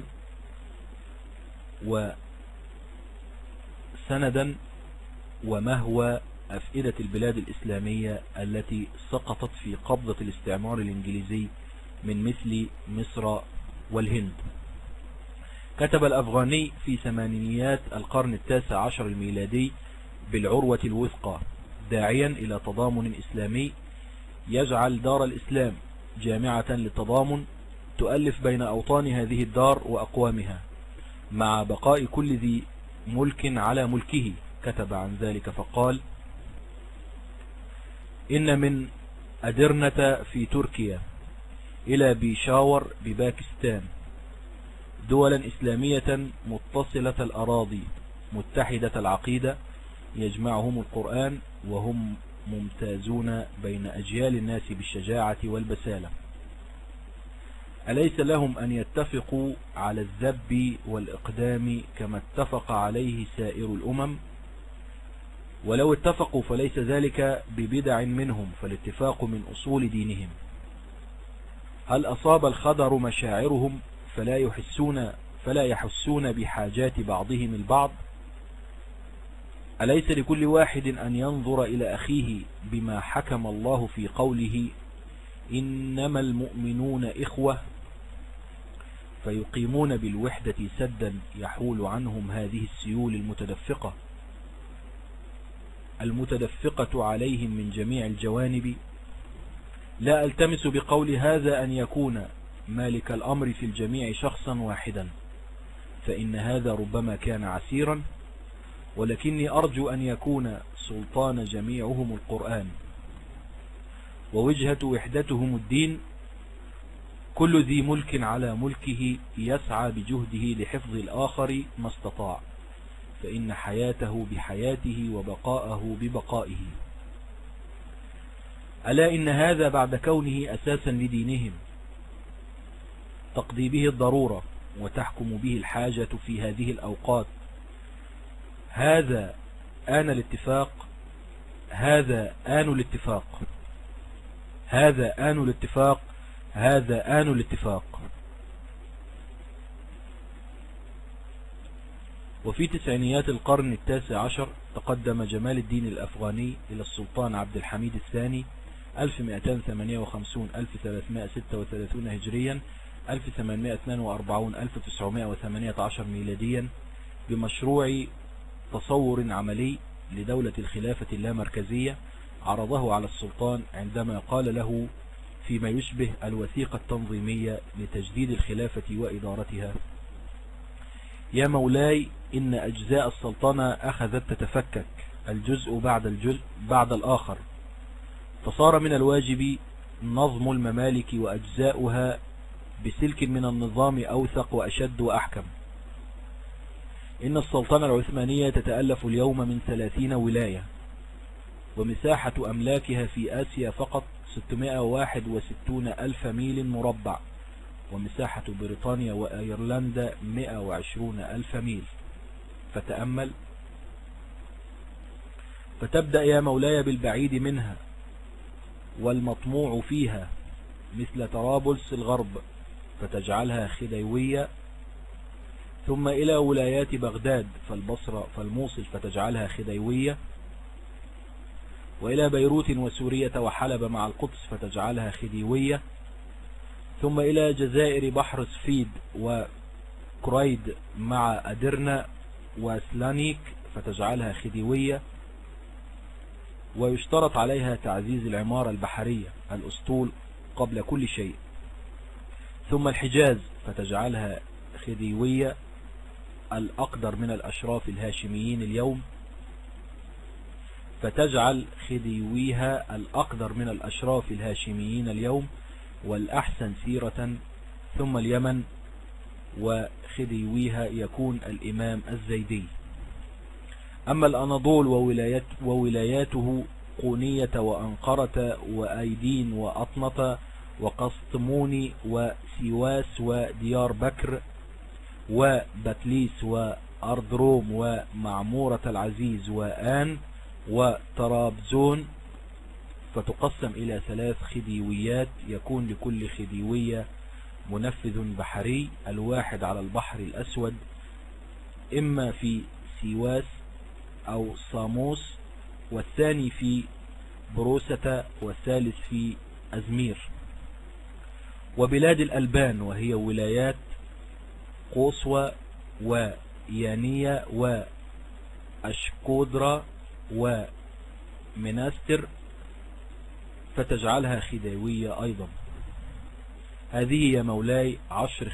وسندا ومهوى أفئدة البلاد الإسلامية التي سقطت في قبضة الاستعمار الإنجليزي من مثل مصر والهند. كتب الأفغاني في ثمانينيات القرن 19 الميلادي بالعروة الوثقى، داعيا إلى تضامن إسلامي يجعل دار الإسلام جامعة للتضامن تؤلف بين أوطان هذه الدار وأقوامها مع بقاء كل ذي ملك على ملكه. كتب عن ذلك فقال: إن من أدرنة في تركيا إلى بيشاور بباكستان دولا إسلامية متصلة الأراضي متحدة العقيدة يجمعهم القرآن، وهم ممتازون بين أجيال الناس بالشجاعة والبسالة. أليس لهم أن يتفقوا على الذب والإقدام كما اتفق عليه سائر الأمم؟ ولو اتفقوا فليس ذلك ببدع منهم، فالاتفاق من أصول دينهم. هل أصاب الخدر مشاعرهم فلا يحسون بحاجات بعضهم البعض؟ أليس لكل واحد أن ينظر إلى أخيه بما حكم الله في قوله: إنما المؤمنون إخوة، فيقيمون بالوحدة سدا يحول عنهم هذه السيول المتدفقة عليهم من جميع الجوانب؟ لا ألتمس بقول هذا أن يكون مالك الأمر في الجميع شخصا واحدا، فإن هذا ربما كان عسيرا، ولكني أرجو أن يكون سلطان جميعهم القرآن، ووجهة وحدتهم الدين. كل ذي ملك على ملكه يسعى بجهده لحفظ الآخر ما استطاع، فإن حياته بحياته وبقاءه ببقائه. ألا إن هذا بعد كونه أساسا لدينهم تقضي به الضرورة وتحكم به الحاجة في هذه الأوقات. هذا آن الاتفاق، هذا آن الاتفاق، هذا آن الاتفاق، هذا آن الاتفاق. وفي تسعينيات القرن التاسع عشر تقدم جمال الدين الأفغاني إلى السلطان عبد الحميد الثاني 1258-1336 هجريا 1842-1918 ميلاديا بمشروع تصور عملي لدولة الخلافة اللامركزية عرضه على السلطان عندما قال له فيما يشبه الوثيقة التنظيمية لتجديد الخلافة وإدارتها: يا مولاي، إن أجزاء السلطنة أخذت تتفكك الجزء بعد الآخر، فصار من الواجب نظم الممالك وأجزاؤها بسلك من النظام أوثق وأشد وأحكم. إن السلطنة العثمانية تتألف اليوم من 30 ولاية، ومساحة أملاكها في آسيا فقط 661 ألف ميل مربع، ومساحة بريطانيا وأيرلندا 120 ألف ميل. فتأمل: فتبدأ يا مولاي بالبعيد منها والمطموع فيها، مثل طرابلس الغرب فتجعلها خديوية، ثم إلى ولايات بغداد فالبصرة فالموصل فتجعلها خديوية، وإلى بيروت وسورية وحلب مع القدس فتجعلها خديوية، ثم إلى جزائر بحر سفيد وكريد مع أدرنا وسلانيك فتجعلها خديوية. ويشترط عليها تعزيز العمارة البحرية الأسطول قبل كل شيء. ثم الحجاز فتجعلها خديوية، الأقدر من الأشراف الهاشميين اليوم فتجعل خديويها الأقدر من الأشراف الهاشميين اليوم والأحسن سيرة. ثم اليمن وخديويها يكون الإمام الزيدي. أما الأناضول وولاياته قونية وأنقرة وأيدين وأطنطة وقسطموني وسيواس وديار بكر وبتليس وأردروم ومعمورة العزيز وآن وترابزون، فتقسم إلى 3 خديويات، يكون لكل خديوية منفذ بحري، الواحد على البحر الأسود إما في سيواس أو صاموس، والثاني في بروسة، والثالث في أزمير. وبلاد الألبان وهي ولايات قوصوة ويانية وأشكودرا ومناستر فتجعلها خديوية أيضا. هذه يا مولاي 10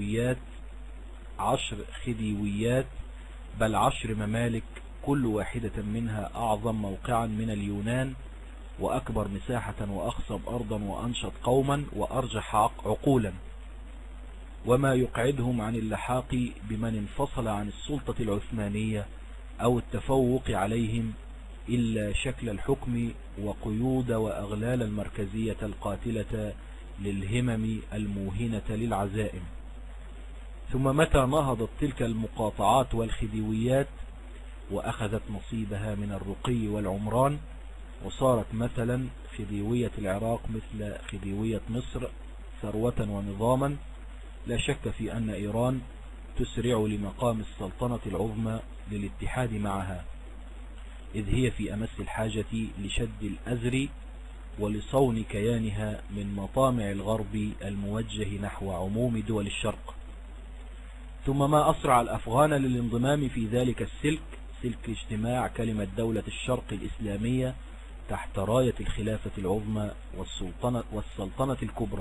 خديويات، بل 10 ممالك، كل واحدة منها أعظم موقعا من اليونان، وأكبر مساحة، وأخصب أرضا، وأنشط قوما، وأرجح عقولا، وما يقعدهم عن اللحاق بمن انفصل عن السلطة العثمانية أو التفوق عليهم إلا شكل الحكم وقيود وأغلال المركزية القاتلة للهمم الموهنة للعزائم. ثم متى نهضت تلك المقاطعات والخديويات وأخذت نصيبها من الرقي والعمران، وصارت مثلا خديوية العراق مثل خديوية مصر ثروة ونظاما، لا شك في أن إيران تسرع لمقام السلطنة العظمى للاتحاد معها، إذ هي في أمس الحاجة لشد الأزر ولصون كيانها من مطامع الغرب الموجه نحو عموم دول الشرق. ثم ما أسرع الأفغان للانضمام في ذلك السلك، سلك اجتماع كلمة دولة الشرق الإسلامية تحت راية الخلافة العظمى والسلطنة الكبرى.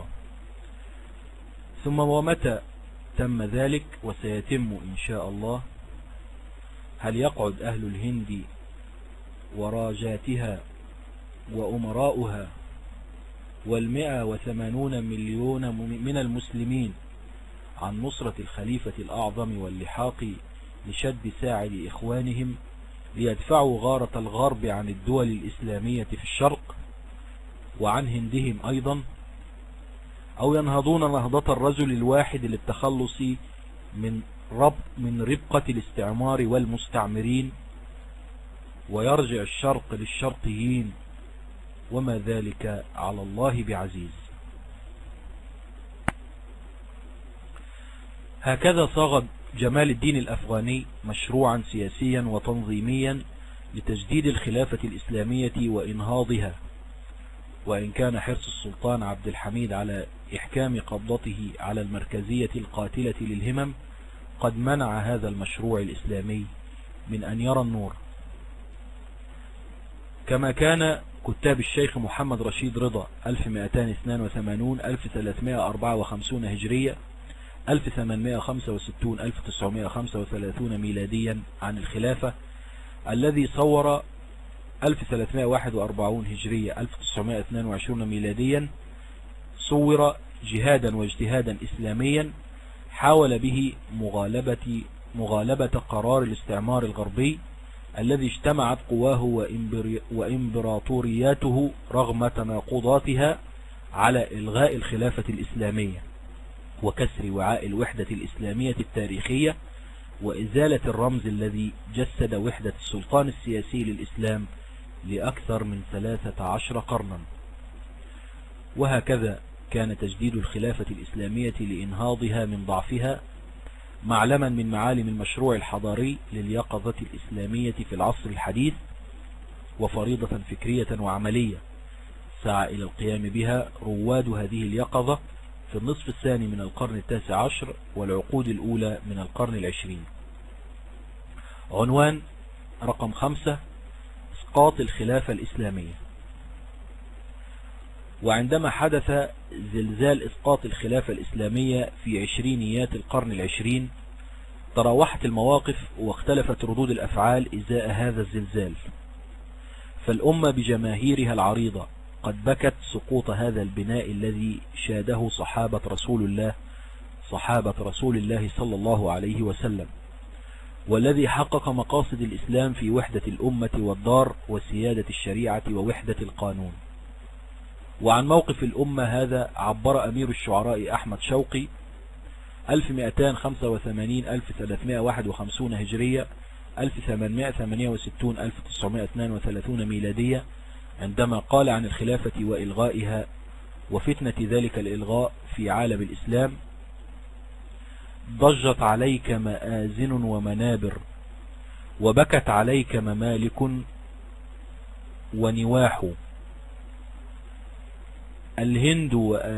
ثم ومتى تم ذلك، وسيتم إن شاء الله، هل يقعد أهل الهند وراجاتها وأمراؤها 180 مليون من المسلمين عن نصرة الخليفة الأعظم واللحاق لشد ساعد إخوانهم ليدفعوا غارة الغرب عن الدول الإسلامية في الشرق وعن هندهم أيضا، أو ينهضون نهضة الرجل الواحد للتخلص من ربقة الاستعمار والمستعمرين ويرجع الشرق للشرقيين، وما ذلك على الله بعزيز. هكذا صاغ جمال الدين الأفغاني مشروعا سياسيا وتنظيميا لتجديد الخلافة الإسلامية وإنهاضها، وإن كان حرص السلطان عبد الحميد على إحكام قبضته على المركزية القاتلة للهمم قد منع هذا المشروع الإسلامي من أن يرى النور. كما كان كتاب الشيخ محمد رشيد رضا 1282-1354 هجرية 1865-1935 ميلاديا عن الخلافة، الذي صور 1341 هجرية 1922 ميلاديا، صور جهادا واجتهادا إسلاميا حاول به مغالبة قرار الاستعمار الغربي الذي اجتمعت قواه وإمبراطورياته رغم تناقضاتها على إلغاء الخلافة الإسلامية وكسر وعاء الوحدة الإسلامية التاريخية وإزالة الرمز الذي جسد وحدة السلطان السياسي للإسلام لأكثر من 13 قرنا. وهكذا كان تجديد الخلافة الإسلامية لإنهاضها من ضعفها معلما من معالم المشروع الحضاري لليقظة الإسلامية في العصر الحديث، وفريضة فكرية وعملية سعى إلى القيام بها رواد هذه اليقظة في النصف الثاني من القرن التاسع عشر والعقود الأولى من القرن العشرين. عنوان رقم 5: إسقاط الخلافة الإسلامية. وعندما حدث زلزال إسقاط الخلافة الإسلامية في عشرينيات القرن العشرين تراوحت المواقف واختلفت ردود الأفعال إزاء هذا الزلزال، فالأمة بجماهيرها العريضة قد بكت سقوط هذا البناء الذي شاده صحابة رسول الله صلى الله عليه وسلم، والذي حقق مقاصد الإسلام في وحدة الأمة والدار وسيادة الشريعة ووحدة القانون. وعن موقف الأمة هذا عبر أمير الشعراء أحمد شوقي 1285-1351 هجرية 1868-1932 ميلادية عندما قال عن الخلافة وإلغائها وفتنة ذلك الإلغاء في عالم الإسلام: ضجت عليك مآذن ومنابر، وبكت عليك ممالك ونواح، الهند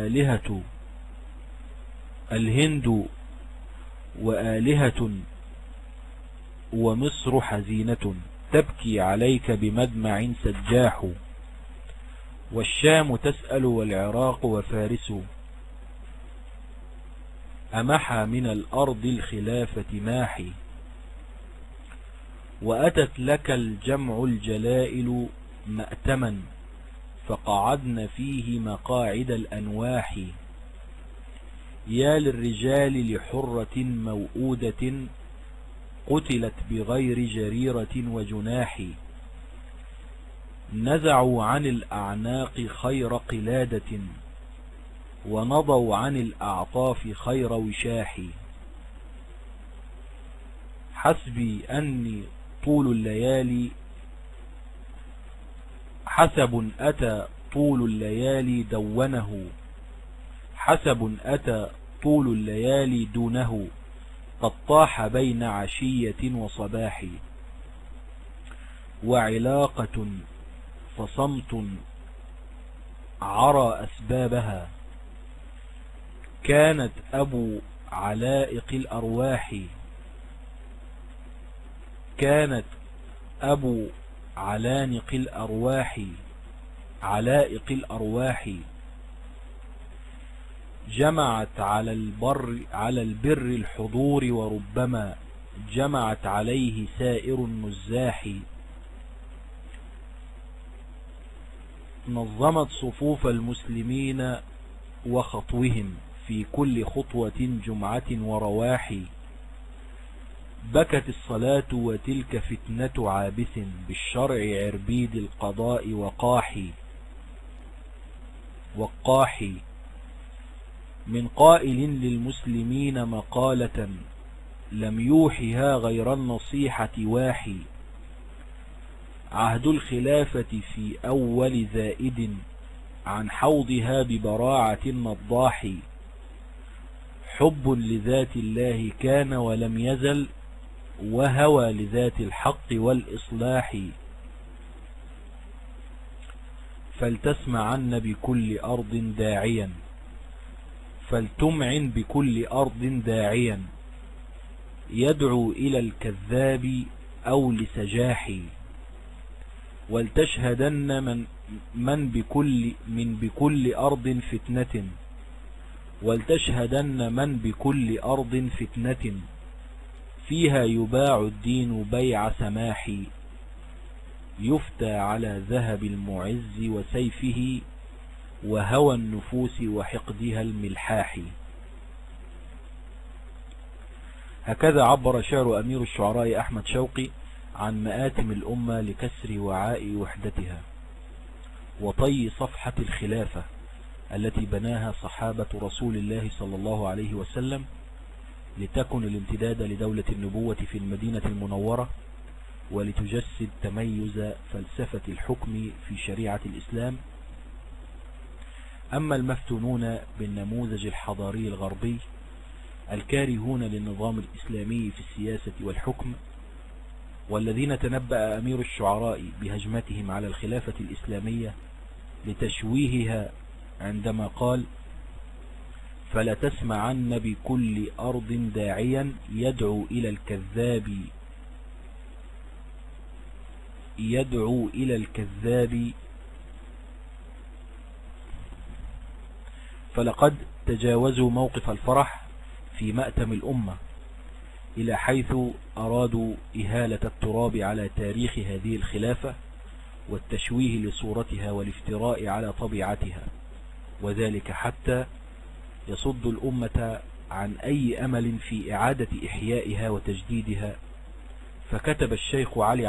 وآلهة ومصر حزينة تبكي عليك بمدمع سجاح، والشام تسأل والعراق وفارس، أمحى من الأرض الخلافة ماحي، وأتت لك الجمع الجلائل مأتما فقعدن فيه مقاعد الأنواح، يا للرجال لحرة موؤودة قتلت بغير جريرة وجناح، نزعوا عن الأعناق خير قلادة ونضوا عن الأعطاف خير وشاح، حسبي أني طول الليالي حسب أتى طول الليالي دونه، حسب أتى طول الليالي دونه، قد طاح بين عشية وصباح، وعلاقة فصمت عرى أسبابها، كانت أبو علائق الأرواح، كانت أبو علانق الأرواح، علائق الأرواح، جمعت على البر الحضور، وربما جمعت عليه سائر النزاح، نظمت صفوف المسلمين وخطوهم في كل خطوة جمعة ورواح، بكت الصلاة وتلك فتنة عابث بالشرع عربيد القضاء وقاح، من قائل للمسلمين مقالة لم يوحها غير النصيحة واحي، عهد الخلافة في أول زائد عن حوضها ببراعة النضاح، حب لذات الله كان ولم يزل، وهوى لذات الحق والإصلاح. فلتسمعن بكل أرض داعيا، فلتمعن بكل أرض داعيا، يدعو إلى الكذاب أو لسجاح. ولتشهدن من بكل أرض فتنة، ولتشهدن من بكل أرض فتنة، فيها يباع الدين بيع سماح، يفتى على ذهب المعز وسيفه، وهوى النفوس وحقدها الملحاح. هكذا عبر شعر أمير الشعراء أحمد شوقي عن مآتم الأمة لكسر وعاء وحدتها وطي صفحة الخلافة التي بناها صحابة رسول الله صلى الله عليه وسلم لتكن الامتداد لدولة النبوة في المدينة المنورة، ولتجسد تميز فلسفة الحكم في شريعة الإسلام. أما المفتونون بالنموذج الحضاري الغربي الكارهون للنظام الإسلامي في السياسة والحكم، والذين تنبأ أمير الشعراء بهجمتهم على الخلافة الإسلامية لتشويهها عندما قال: فلتسمعن بكل أرض داعيا يدعو إلى الكذاب، فلقد تجاوزوا موقف الفرح في مأتم الأمة إلى حيث أرادوا إهالة التراب على تاريخ هذه الخلافة والتشويه لصورتها والافتراء على طبيعتها، وذلك حتى يصد الأمة عن أي أمل في إعادة إحيائها وتجديدها. فكتب الشيخ علي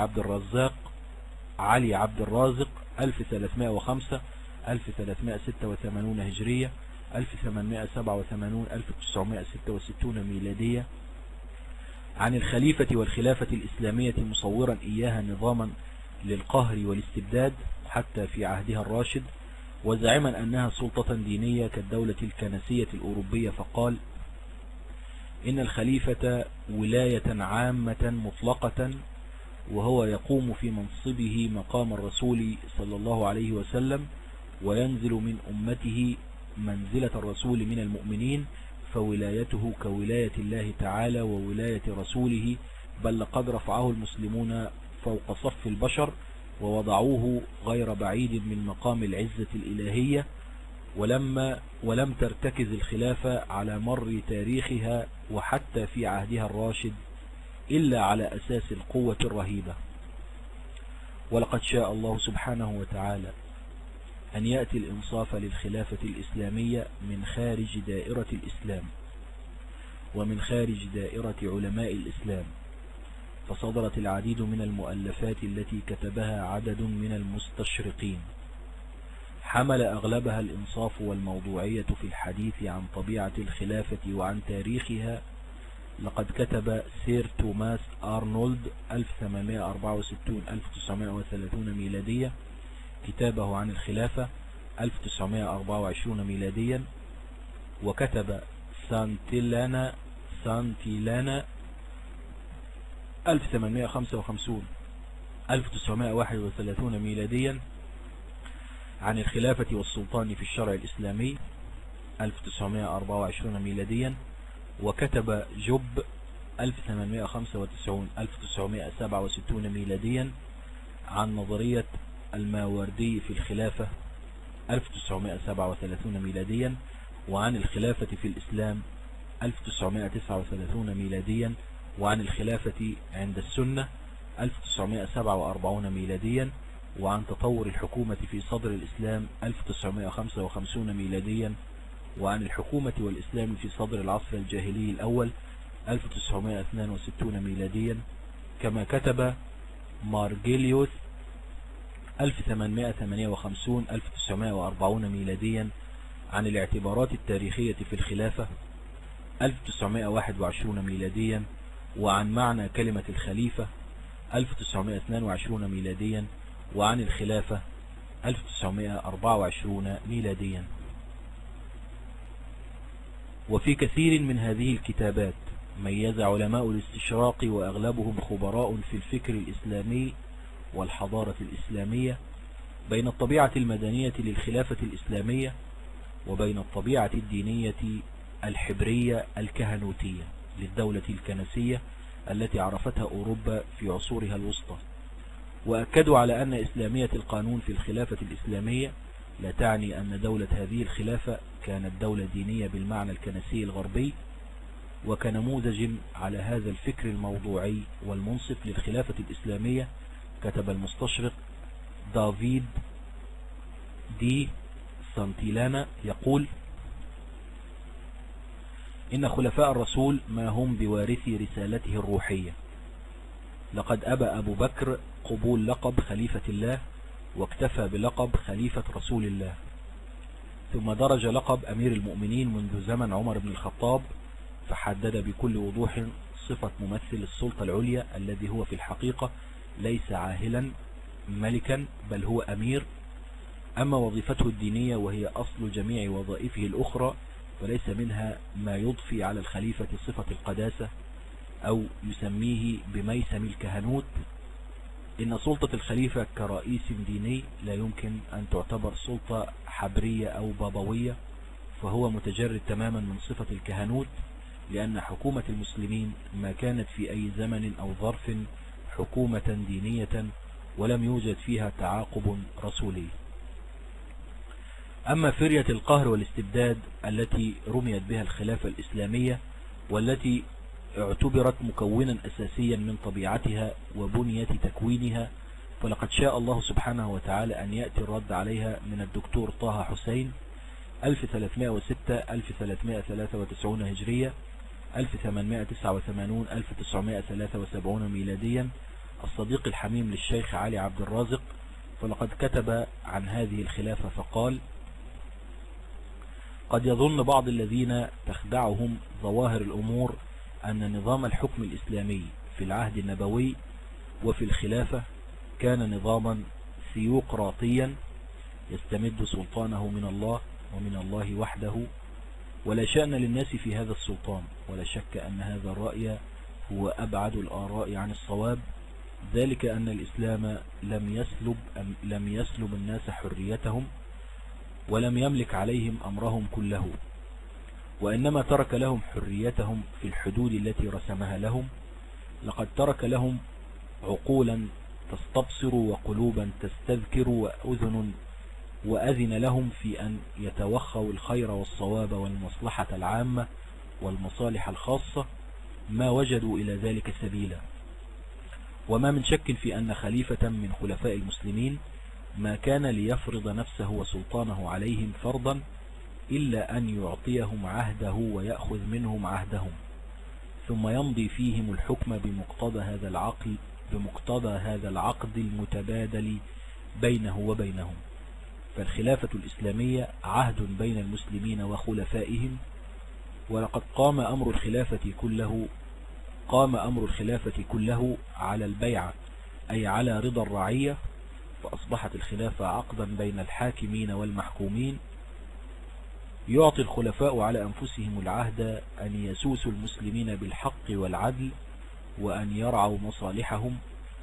عبد الرازق 1305 1386 هجرية 1887 1966 ميلادية عن الخليفة والخلافة الإسلامية، مصورا إياها نظاما للقهر والاستبداد حتى في عهدها الراشد، وزعما أنها سلطة دينية كالدولة الكنسية الأوروبية، فقال: إن الخليفة ولاية عامة مطلقة، وهو يقوم في منصبه مقام الرسول صلى الله عليه وسلم، وينزل من أمته منزلة الرسول من المؤمنين، فولايته كولاية الله تعالى وولاية رسوله، بل لقد رفعه المسلمون فوق صف البشر ووضعوه غير بعيد من مقام العزة الإلهية. ولم ترتكز الخلافة على مر تاريخها وحتى في عهدها الراشد إلا على أساس القوة الرهيبة. ولقد شاء الله سبحانه وتعالى أن يأتي الإنصاف للخلافة الإسلامية من خارج دائرة الإسلام ومن خارج دائرة علماء الإسلام، فصدرت العديد من المؤلفات التي كتبها عدد من المستشرقين، حمل أغلبها الإنصاف والموضوعية في الحديث عن طبيعة الخلافة وعن تاريخها. لقد كتب سير توماس أرنولد 1864-1930 ميلادية كتابه عن الخلافة 1924 ميلاديا، وكتب سانتيلانا 1855-1931 ميلاديا عن الخلافة والسلطان في الشرع الإسلامي 1924 ميلاديا، وكتب جوب 1895-1967 ميلاديا عن نظرية الماوردي في الخلافة 1937 ميلاديا، وعن الخلافة في الإسلام 1939 ميلاديا، وعن الخلافة عند السنة 1947 ميلاديا، وعن تطور الحكومة في صدر الإسلام 1955 ميلاديا، وعن الحكومة والإسلام في صدر العصر الجاهلي الأول 1962 ميلاديا. كما كتب مارجيليوس 1858-1940 ميلاديا عن الاعتبارات التاريخية في الخلافة 1921 ميلاديا، وعن معنى كلمة الخليفة 1922 ميلاديا، وعن الخلافة 1924 ميلاديا. وفي كثير من هذه الكتابات ميز علماء الاستشراق وأغلبهم خبراء في الفكر الإسلامي والحضارة الإسلامية بين الطبيعة المدنية للخلافة الإسلامية وبين الطبيعة الدينية الحبرية الكهنوتية للدولة الكنسية التي عرفتها أوروبا في عصورها الوسطى، وأكدوا على أن إسلامية القانون في الخلافة الإسلامية لا تعني أن دولة هذه الخلافة كانت دولة دينية بالمعنى الكنسي الغربي. وكنموذج على هذا الفكر الموضوعي والمنصف للخلافة الإسلامية كتب المستشرق دافيد دي سانتيلانا يقول: إن خلفاء الرسول ما هم بوارثي رسالته الروحية. لقد أبى أبو بكر قبول لقب خليفة الله واكتفى بلقب خليفة رسول الله، ثم درج لقب أمير المؤمنين منذ زمن عمر بن الخطاب، فحدد بكل وضوح صفة ممثل السلطة العليا الذي هو في الحقيقة ليس عاهلا ملكا بل هو أمير. أما وظيفته الدينية وهي أصل جميع وظائفه الأخرى فليس منها ما يضفي على الخليفة صفة القداسة أو يسميه بميسم الكهنوت. إن سلطة الخليفة كرئيس ديني لا يمكن أن تعتبر سلطة حبرية أو بابوية، فهو متجرد تماما من صفة الكهنوت، لأن حكومة المسلمين ما كانت في أي زمن أو ظرف حكومة دينية ولم يوجد فيها تعاقب رسولي. أما فرية القهر والاستبداد التي رميت بها الخلافة الإسلامية والتي اعتبرت مكونا أساسيا من طبيعتها وبنية تكوينها، فلقد شاء الله سبحانه وتعالى أن يأتي الرد عليها من الدكتور طه حسين 1306-1393 هجرية 1889-1973 ميلاديا، الصديق الحميم للشيخ علي عبد الرازق. فلقد كتب عن هذه الخلافة فقال: قد يظن بعض الذين تخدعهم ظواهر الأمور أن نظام الحكم الإسلامي في العهد النبوي وفي الخلافة كان نظاما ثيوقراطيا يستمد سلطانه من الله ومن الله وحده، ولا شأن للناس في هذا السلطان، ولا شك أن هذا الرأي هو أبعد الآراء عن الصواب، ذلك أن الإسلام لم يسلب الناس حريتهم ولم يملك عليهم أمرهم كله، وإنما ترك لهم حريتهم في الحدود التي رسمها لهم. لقد ترك لهم عقولا تستبصر وقلوبا تستذكر وأذن لهم في أن يتوخوا الخير والصواب والمصلحة العامة والمصالح الخاصة ما وجدوا إلى ذلك سبيلا. وما من شك في أن خليفة من خلفاء المسلمين ما كان ليفرض نفسه وسلطانه عليهم فرضا إلا أن يعطيهم عهده ويأخذ منهم عهدهم، ثم يمضي فيهم الحكم بمقتضى هذا العقد المتبادل بينه وبينهم. فالخلافة الإسلامية عهد بين المسلمين وخلفائهم، ولقد قام أمر الخلافة كله على البيعة، أي على رضا الرعية، فأصبحت الخلافة عقدا بين الحاكمين والمحكومين. يعطي الخلفاء على أنفسهم العهد أن يسوسوا المسلمين بالحق والعدل، وأن يرعوا مصالحهم،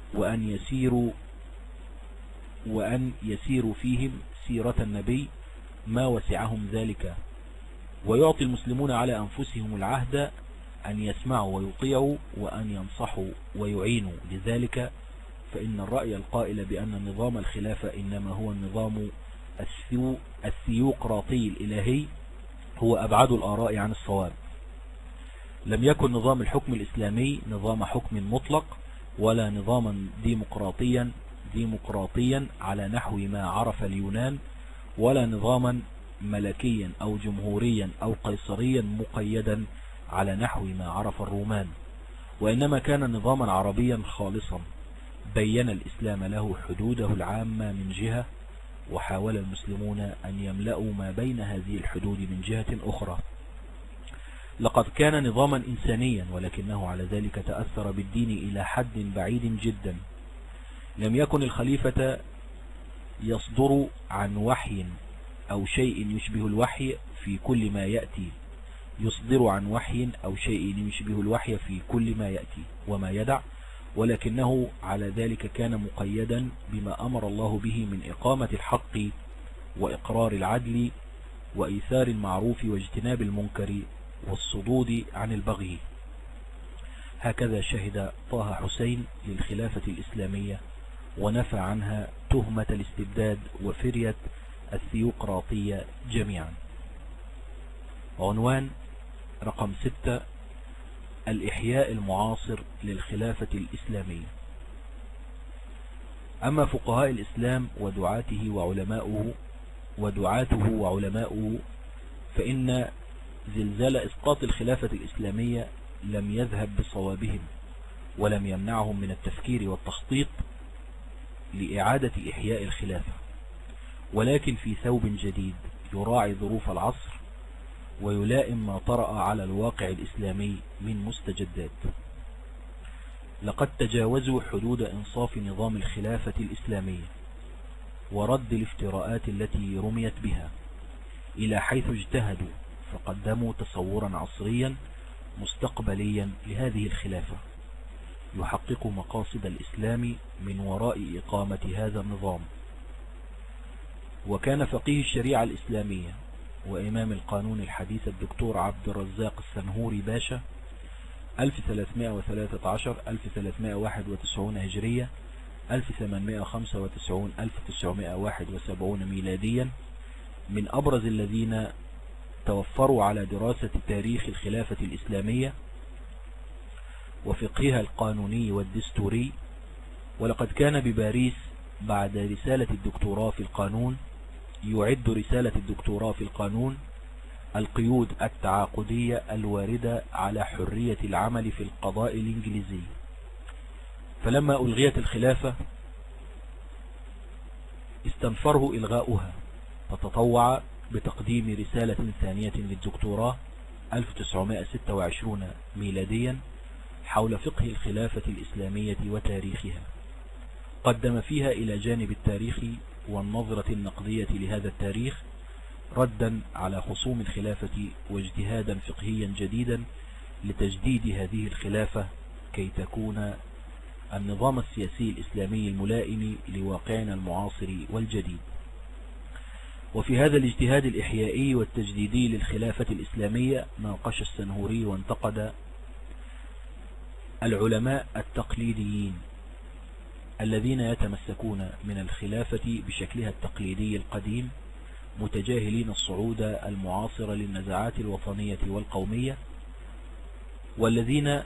وأن يسيروا فيهم سيرة النبي ما وسعهم ذلك. ويعطي المسلمون على أنفسهم العهد أن يسمعوا ويطيعوا وأن ينصحوا ويعينوا. لذلك فإن الرأي القائل بأن نظام الخلافة إنما هو النظام الثيوقراطي الإلهي هو أبعد الآراء عن الصواب. لم يكن نظام الحكم الإسلامي نظام حكم مطلق، ولا نظاما ديمقراطيا على نحو ما عرف اليونان، ولا نظاما ملكيا أو جمهوريا أو قيصريا مقيدا على نحو ما عرف الرومان، وإنما كان نظاما عربيا خالصا بين الإسلام له حدوده العامة من جهة، وحاول المسلمون أن يملأوا ما بين هذه الحدود من جهة أخرى. لقد كان نظاما إنسانيا، ولكنه على ذلك تأثر بالدين إلى حد بعيد جدا. لم يكن الخليفة يصدر عن وحي أو شيء يشبه الوحي في كل ما يأتي، يصدر عن وحي أو شيء يشبه الوحي في كل ما يأتي وما يدع، ولكنه على ذلك كان مقيدا بما أمر الله به من إقامة الحق وإقرار العدل وإيثار المعروف واجتناب المنكر والصدود عن البغي. هكذا شهد طه حسين للخلافة الإسلامية ونفى عنها تهمة الاستبداد وفرية الثيوقراطية جميعا. عنوان رقم 6: الإحياء المعاصر للخلافة الإسلامية. أما فقهاء الإسلام ودعاته وعلماؤه فإن زلزال إسقاط الخلافة الإسلامية لم يذهب بصوابهم، ولم يمنعهم من التفكير والتخطيط لإعادة إحياء الخلافة، ولكن في ثوب جديد يراعي ظروف العصر ويلائم ما طرأ على الواقع الإسلامي من مستجدات. لقد تجاوزوا حدود إنصاف نظام الخلافة الإسلامية ورد الافتراءات التي رميت بها، إلى حيث اجتهدوا فقدموا تصورا عصريا مستقبليا لهذه الخلافة يحقق مقاصد الإسلام من وراء إقامة هذا النظام. وكان فقيه الشريعة الإسلامية وإمام القانون الحديث الدكتور عبد الرزاق السنهوري باشا 1313-1391 هجرية 1895-1971 ميلاديا من أبرز الذين توفروا على دراسة تاريخ الخلافة الإسلامية وفقهها القانوني والدستوري. ولقد كان بباريس بعد رسالة الدكتوراه في القانون يعد رسالة الدكتوراه في القانون القيود التعاقدية الواردة على حرية العمل في القضاء الإنجليزي. فلما ألغيت الخلافة استنفره إلغاؤها، فتطوع بتقديم رسالة ثانية للدكتوراه 1926 ميلاديا حول فقه الخلافة الإسلامية وتاريخها. قدم فيها إلى جانب التاريخ والنظرة النقدية لهذا التاريخ ردا على خصوم الخلافة واجتهادا فقهيا جديدا لتجديد هذه الخلافة كي تكون النظام السياسي الإسلامي الملائم لواقعنا المعاصر والجديد. وفي هذا الاجتهاد الإحيائي والتجديدي للخلافة الإسلامية ناقش السنهوري وانتقد العلماء التقليديين الذين يتمسكون من الخلافة بشكلها التقليدي القديم متجاهلين الصعود المعاصر للنزاعات الوطنية والقومية، والذين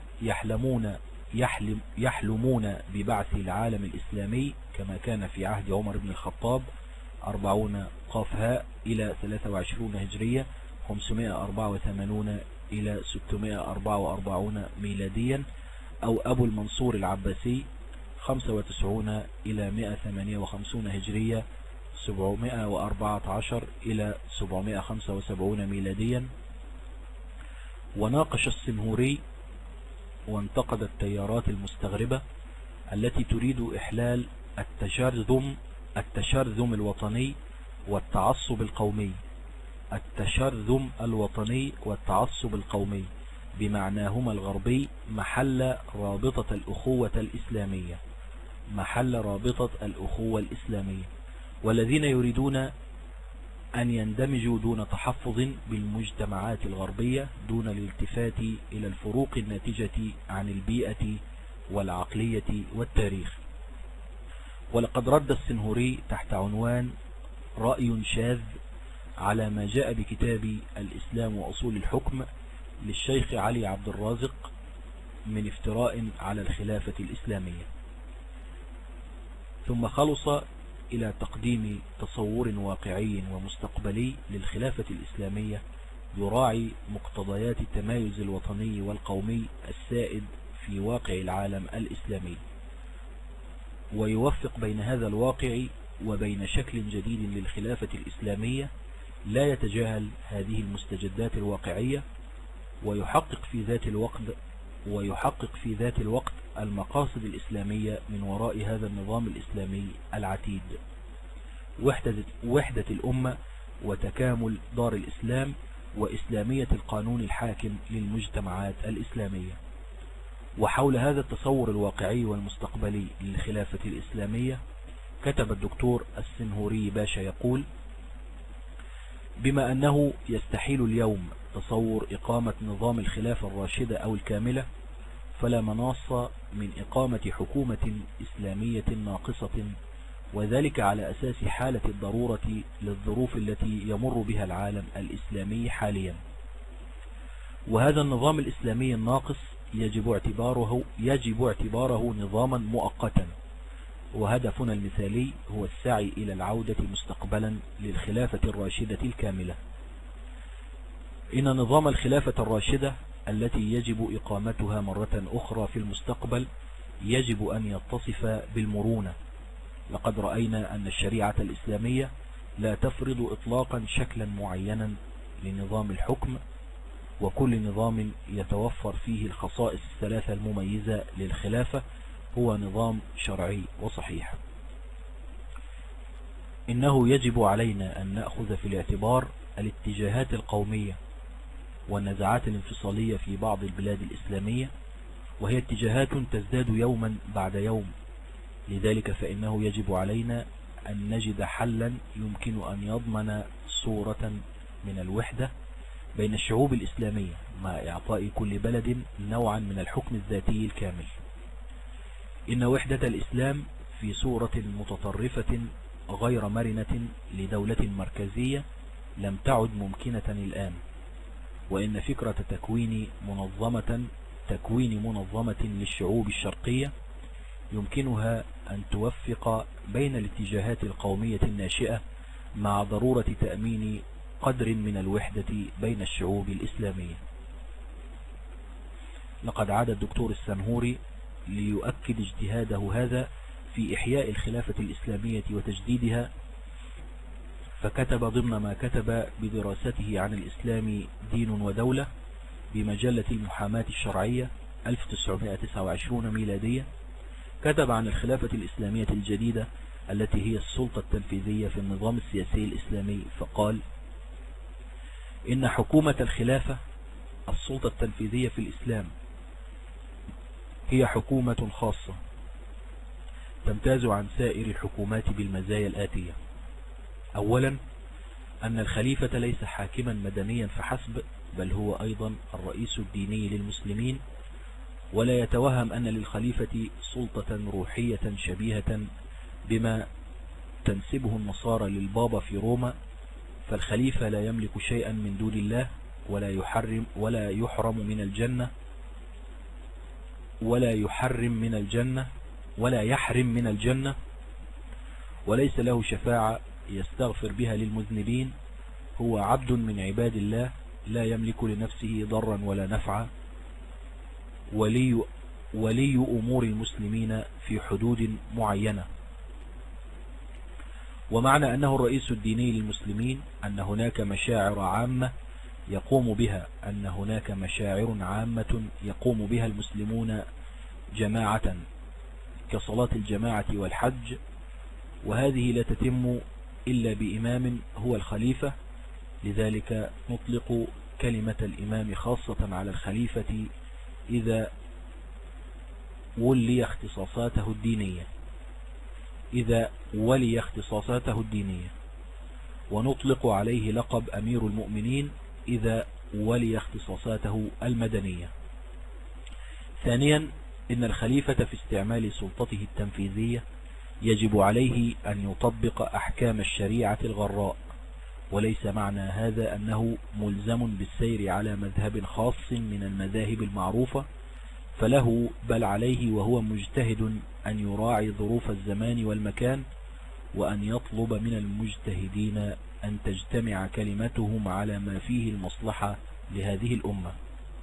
يحلمون ببعث العالم الإسلامي كما كان في عهد عمر بن الخطاب 40 قافها إلى 23 هجرية 584 إلى 644 ميلاديا، أو أبو المنصور العباسي 95 إلى 158 هجرية 714 إلى 775 ميلاديا. وناقش السنهوري وانتقد التيارات المستغربة التي تريد إحلال التشرذم الوطني والتعصب القومي بمعناهما الغربي محل رابطة الأخوة الإسلامية، والذين يريدون أن يندمجوا دون تحفظ بالمجتمعات الغربية دون الالتفات إلى الفروق الناتجة عن البيئة والعقلية والتاريخ. ولقد رد السنهوري تحت عنوان رأي شاذ على ما جاء بكتاب الإسلام وأصول الحكم للشيخ علي عبد الرازق من افتراء على الخلافة الإسلامية، ثم خلص إلى تقديم تصور واقعي ومستقبلي للخلافة الإسلامية يراعي مقتضيات التمايز الوطني والقومي السائد في واقع العالم الإسلامي، ويوفق بين هذا الواقع وبين شكل جديد للخلافة الإسلامية لا يتجاهل هذه المستجدات الواقعية ويحقق في ذات الوقت المقاصد الإسلامية من وراء هذا النظام الإسلامي العتيد: وحدة الأمة، وتكامل دار الإسلام، وإسلامية القانون الحاكم للمجتمعات الإسلامية. وحول هذا التصور الواقعي والمستقبلي للخلافة الإسلامية كتب الدكتور السنهوري باشا يقول: بما أنه يستحيل اليوم تصور إقامة نظام الخلافة الراشدة أو الكاملة، فلا مناص من إقامة حكومة إسلامية ناقصة، وذلك على أساس حالة الضرورة للظروف التي يمر بها العالم الإسلامي حاليا. وهذا النظام الإسلامي الناقص يجب اعتباره نظاما مؤقتا، وهدفنا المثالي هو السعي إلى العودة مستقبلا للخلافة الراشدة الكاملة. إن نظام الخلافة الراشدة التي يجب إقامتها مرة أخرى في المستقبل يجب أن يتصف بالمرونة. لقد رأينا أن الشريعة الإسلامية لا تفرض إطلاقا شكلا معينا لنظام الحكم، وكل نظام يتوفر فيه الخصائص الثلاثة المميزة للخلافة هو نظام شرعي وصحيح. إنه يجب علينا أن نأخذ في الاعتبار الاتجاهات القومية والنزعات الانفصالية في بعض البلاد الإسلامية، وهي اتجاهات تزداد يوما بعد يوم. لذلك فإنه يجب علينا أن نجد حلا يمكن أن يضمن صورة من الوحدة بين الشعوب الإسلامية، مع إعطاء كل بلد نوعا من الحكم الذاتي الكامل. إن وحدة الإسلام في صورة متطرفة غير مرنة لدولة مركزية لم تعد ممكنة الآن، وإن فكرة تكوين منظمة للشعوب الشرقية يمكنها أن توفق بين الاتجاهات القومية الناشئة مع ضرورة تأمين قدر من الوحدة بين الشعوب الإسلامية. لقد عاد الدكتور السنهوري ليؤكد اجتهاده هذا في إحياء الخلافة الإسلامية وتجديدها، فكتب ضمن ما كتب بدراسته عن الإسلام دين ودولة بمجلة المحاماة الشرعية 1929 ميلادية، كتب عن الخلافة الإسلامية الجديدة التي هي السلطة التنفيذية في النظام السياسي الإسلامي، فقال: إن حكومة الخلافة السلطة التنفيذية في الإسلام هي حكومة خاصة تمتاز عن سائر الحكومات بالمزايا الآتية: أولا، أن الخليفة ليس حاكما مدنيا فحسب، بل هو أيضا الرئيس الديني للمسلمين، ولا يتوهم أن للخليفة سلطة روحية شبيهة بما تنسبه النصارى للبابا في روما، فالخليفة لا يملك شيئا من دون الله، ولا يحرم من الجنة، وليس له شفاعة يستغفر بها للمذنبين، هو عبد من عباد الله لا يملك لنفسه ضرا ولا نفعا، ولي أمور المسلمين في حدود معينة. ومعنى أنه الرئيس الديني للمسلمين أن هناك مشاعر عامة يقوم بها المسلمون جماعة كصلاة الجماعة والحج، وهذه لا تتم إلا بإمام هو الخليفة. لذلك نطلق كلمة الإمام خاصة على الخليفة إذا ولي اختصاصاته الدينية، ونطلق عليه لقب أمير المؤمنين إذا ولي اختصاصاته المدنية. ثانيا، إن الخليفة في استعمال سلطته التنفيذية يجب عليه أن يطبق أحكام الشريعة الغراء، وليس معنى هذا أنه ملزم بالسير على مذهب خاص من المذاهب المعروفة، فله بل عليه وهو مجتهد أن يراعي ظروف الزمان والمكان، وأن يطلب من المجتهدين أن تجتمع كلمتهم على ما فيه المصلحة لهذه الأمة.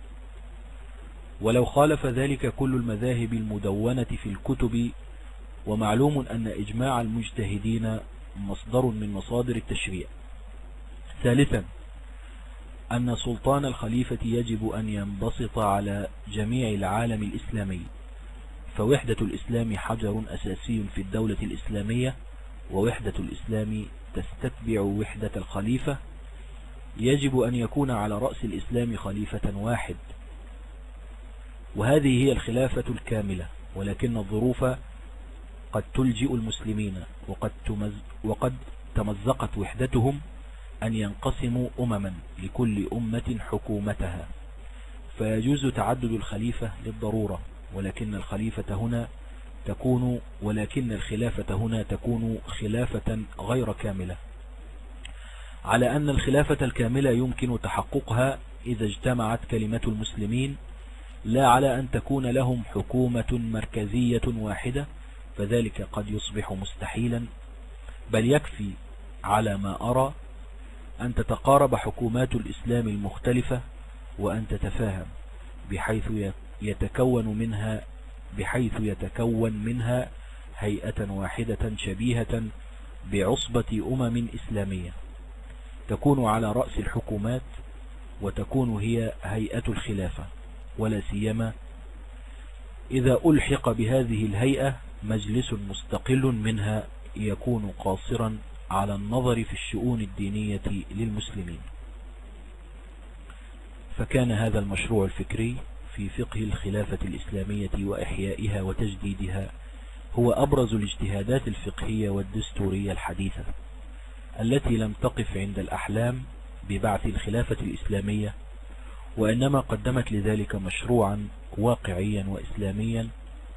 ولو خالف ذلك كل المذاهب المدونة في الكتب، ومعلوم أن إجماع المجتهدين مصدر من مصادر التشريع. ثالثا، أن سلطان الخليفة يجب أن ينبسط على جميع العالم الإسلامي، فوحدة الإسلام حجر أساسي في الدولة الإسلامية، ووحدة الإسلام تستتبع وحدة الخليفة. يجب أن يكون على رأس الإسلام خليفة واحد، وهذه هي الخلافة الكاملة. ولكن الظروف قد تلجئ المسلمين وقد تمزقت وحدتهم أن ينقسموا أمما لكل أمة حكومتها، فيجوز تعدد الخليفة للضرورة، ولكن الخلافة هنا تكون خلافة غير كاملة، على أن الخلافة الكاملة يمكن تحققها إذا اجتمعت كلمة المسلمين، لا على أن تكون لهم حكومة مركزية واحدة، فذلك قد يصبح مستحيلا. بل يكفي على ما أرى أن تتقارب حكومات الإسلام المختلفة وأن تتفاهم بحيث يتكون منها هيئة واحدة شبيهة بعصبة أمم إسلامية تكون على رأس الحكومات، وتكون هي هيئة الخلافة، ولا سيما إذا ألحق بهذه الهيئة مجلس مستقل منها يكون قاصرا على النظر في الشؤون الدينية للمسلمين. فكان هذا المشروع الفكري في فقه الخلافة الإسلامية وإحيائها وتجديدها هو أبرز الاجتهادات الفقهية والدستورية الحديثة، التي لم تقف عند الأحلام ببعث الخلافة الإسلامية، وإنما قدمت لذلك مشروعا واقعيا وإسلاميا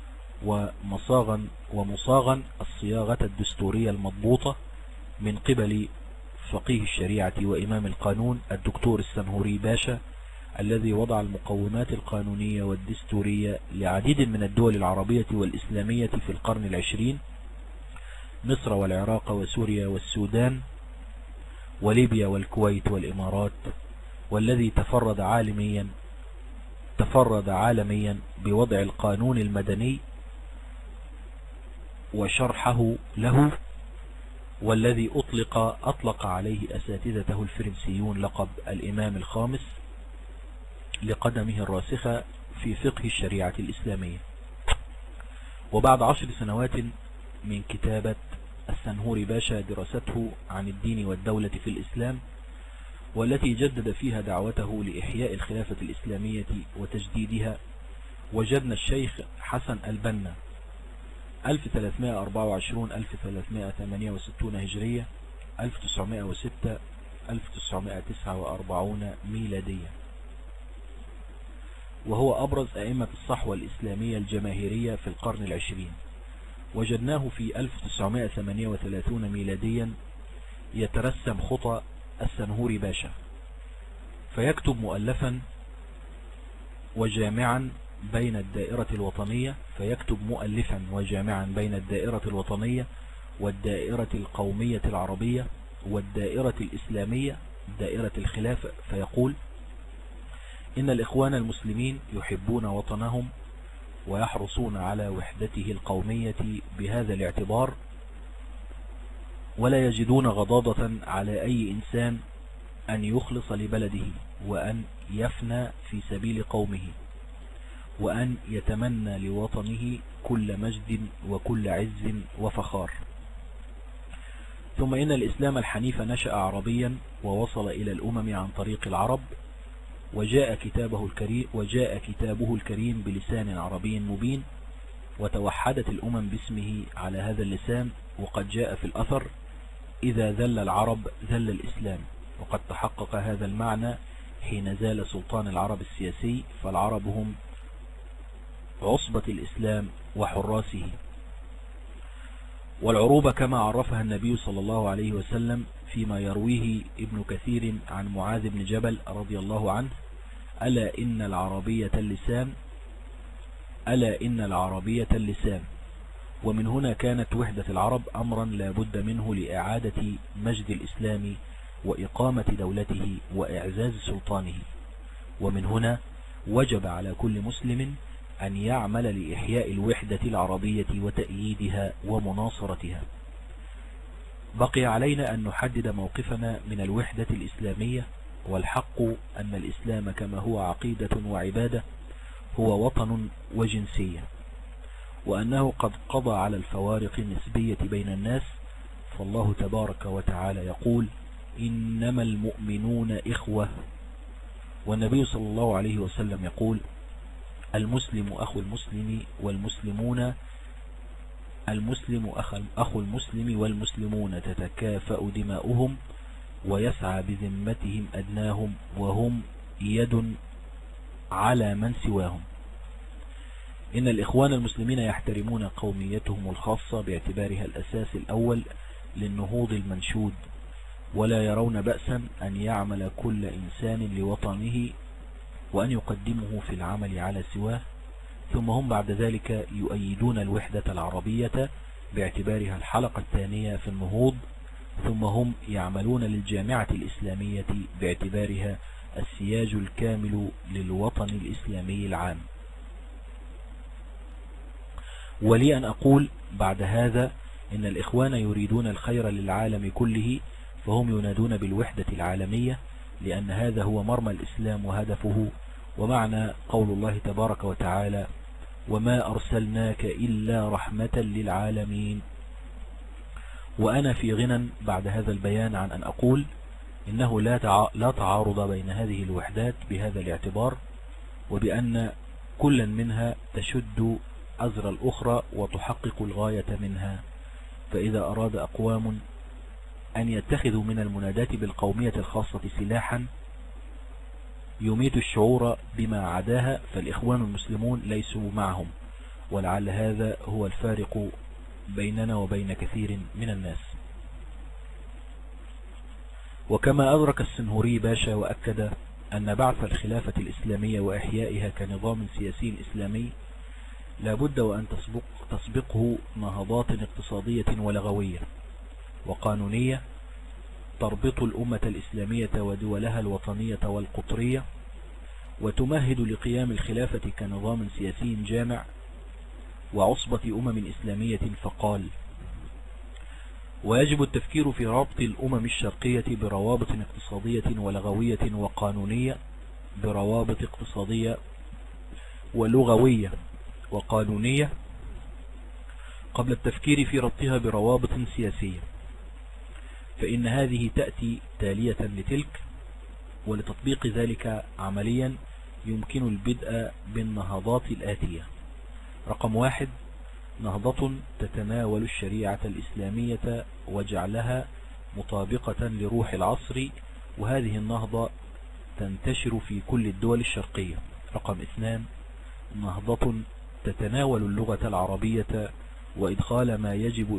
ومصاغا الصياغة الدستورية المضبوطة من قبل فقيه الشريعة وإمام القانون الدكتور السنهوري باشا، الذي وضع المقومات القانونية والدستورية لعديد من الدول العربية والإسلامية في القرن العشرين، مصر والعراق وسوريا والسودان وليبيا والكويت والإمارات، والذي تفرد عالميا بوضع القانون المدني وشرحه له، والذي أطلق عليه أساتذته الفرنسيون لقب الإمام الخامس لقدمه الراسخة في فقه الشريعة الإسلامية. وبعد 10 سنوات من كتابة السنهوري باشا دراسته عن الدين والدولة في الإسلام، والتي جدد فيها دعوته لإحياء الخلافة الإسلامية وتجديدها، وجدنا الشيخ حسن البنا 1324-1368 هجرية 1906-1949 ميلادية، وهو أبرز أئمة الصحوة الإسلامية الجماهيرية في القرن العشرين. وجدناه في 1938 ميلاديا يترسم خطى السنهوري باشا، فيكتب مؤلفا وجامعا بين الدائرة الوطنية والدائرة القومية العربية والدائرة الإسلامية دائرة الخلافة، فيقول: إن الإخوان المسلمين يحبون وطنهم ويحرصون على وحدته القومية بهذا الاعتبار، ولا يجدون غضاضة على أي إنسان أن يخلص لبلده وأن يفنى في سبيل قومه وأن يتمنى لوطنه كل مجد وكل عز وفخار. ثم إن الإسلام الحنيف نشأ عربيا ووصل إلى الأمم عن طريق العرب، وجاء كتابه الكريم بلسان عربي مبين، وتوحدت الأمم باسمه على هذا اللسان. وقد جاء في الأثر: إذا ذل العرب ذل الإسلام. وقد تحقق هذا المعنى حين زال سلطان العرب السياسي، فالعرب هم عصبة الإسلام وحراسه. والعروبة كما عرفها النبي صلى الله عليه وسلم فيما يرويه ابن كثير عن معاذ بن جبل رضي الله عنه: ألا إن العربية اللسان. ومن هنا كانت وحدة العرب أمرا لا بد منه لإعادة مجد الإسلام وإقامة دولته وإعزاز سلطانه. ومن هنا وجب على كل مسلم أن يعمل لإحياء الوحدة العربية وتأييدها والحق أن الإسلام كما هو عقيدة وعبادة هو وطن وجنسية، وأنه قد قضى على الفوارق النسبية بين الناس. فالله تبارك وتعالى يقول إنما المؤمنون إخوة، والنبي صلى الله عليه وسلم يقول المسلم أخو المسلم المسلم أخو المسلم والمسلمون تتكافأ دماؤهم ويسعى بذمتهم أدناهم وهم يد على من سواهم. إن الإخوان المسلمين يحترمون قوميتهم الخاصة باعتبارها الأساس الأول للنهوض المنشود، ولا يرون بأسا أن يعمل كل إنسان لوطنه وأن يقدمه في العمل على سواه، ثم هم بعد ذلك يؤيدون الوحدة العربية باعتبارها الحلقة الثانية في النهوض، ثم هم يعملون للجامعة الإسلامية باعتبارها السياج الكامل للوطن الإسلامي العام. ولي أن أقول بعد هذا إن الإخوان يريدون الخير للعالم كله، فهم ينادون بالوحدة العالمية، لأن هذا هو مرمى الإسلام وهدفه، ومعنى قول الله تبارك وتعالى وما أرسلناك إلا رحمة للعالمين. وأنا في غنى بعد هذا البيان عن أن أقول إنه لا تعارض بين هذه الوحدات بهذا الاعتبار، وبأن كل منها تشد أزر الأخرى وتحقق الغاية منها. فإذا أراد أقوام أن يتخذوا من المنادات بالقومية الخاصة سلاحا يميت الشعور بما عداها، فالإخوان المسلمون ليسوا معهم، ولعل هذا هو الفارق بيننا وبين كثير من الناس. وكما أدرك السنهوري باشا وأكد أن بعث الخلافة الإسلامية وإحيائها كنظام سياسي إسلامي لابد وأن تسبقه نهضات اقتصادية ولغوية وقانونية تربط الأمة الإسلامية ودولها الوطنية والقطرية، وتمهد لقيام الخلافة كنظام سياسي جامع وعصبة إسلامية. فقال ويجب التفكير في ربط الأمم الشرقية بروابط اقتصادية ولغوية وقانونية، بروابط اقتصادية ولغوية وقانونية قبل التفكير في ربطها بروابط سياسية، فإن هذه تأتي تالية لتلك. ولتطبيق ذلك عمليا يمكن البدء بالنهضات الآتية. رقم 1: نهضة تتناول الشريعة الإسلامية وجعلها مطابقة لروح العصر، وهذه النهضة تنتشر في كل الدول الشرقية. رقم 2: نهضة تتناول اللغة العربية وإدخال ما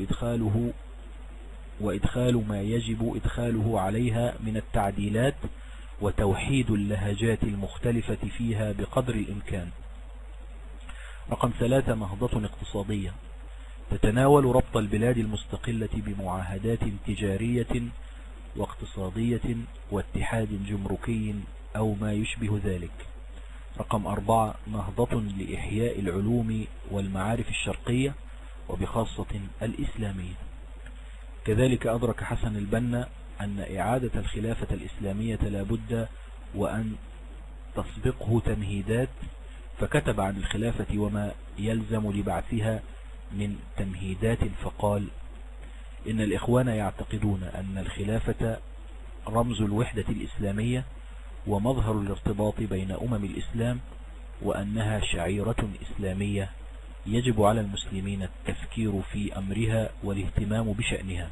يجب إدخاله عليها من التعديلات وتوحيد اللهجات المختلفة فيها بقدر الإمكان. رقم 3: نهضة اقتصادية تتناول ربط البلاد المستقلة بمعاهدات تجارية واقتصادية واتحاد جمركي أو ما يشبه ذلك. رقم 4: نهضة لإحياء العلوم والمعارف الشرقية وبخاصة الإسلامية. كذلك أدرك حسن البنا أن إعادة الخلافة الإسلامية لابد وأن تسبقه تمهيدات، فكتب عن الخلافة وما يلزم لبعثها من تمهيدات، فقال إن الإخوان يعتقدون أن الخلافة رمز الوحدة الإسلامية ومظهر الارتباط بين أمم الإسلام، وأنها شعيرة إسلامية يجب على المسلمين التفكير في أمرها والاهتمام بشأنها.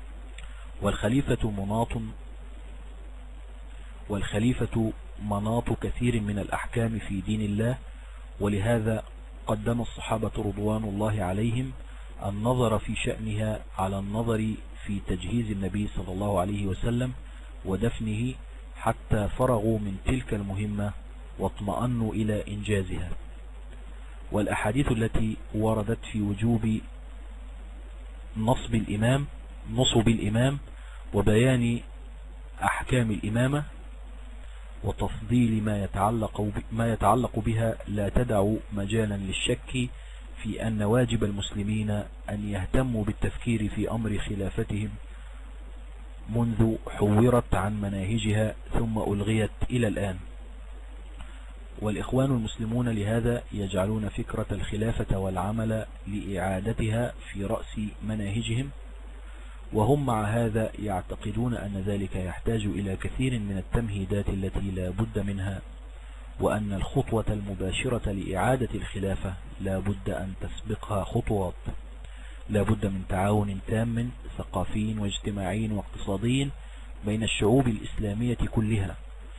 والخليفة مناط كثير من الأحكام في دين الله، ولهذا قدم الصحابة رضوان الله عليهم النظر في شأنها على النظر في تجهيز النبي صلى الله عليه وسلم ودفنه حتى فرغوا من تلك المهمة واطمأنوا إلى إنجازها. والأحاديث التي وردت في وجوب نصب الإمام وبيان أحكام الإمامة وتفضيل ما يتعلق بها لا تدع مجالا للشك في أن واجب المسلمين أن يهتموا بالتفكير في أمر خلافتهم منذ حورت عن مناهجها ثم ألغيت إلى الآن. والإخوان المسلمون لهذا يجعلون فكرة الخلافة والعمل لإعادتها في رأس مناهجهم، وهم مع هذا يعتقدون أن ذلك يحتاج إلى كثير من التمهيدات التي لا بد منها، وأن الخطوة المباشرة لإعادة الخلافة لا بد أن تسبقها خطوات، لا بد من تعاون تام ثقافي واجتماعي واقتصادي بين الشعوب الإسلامية كلها.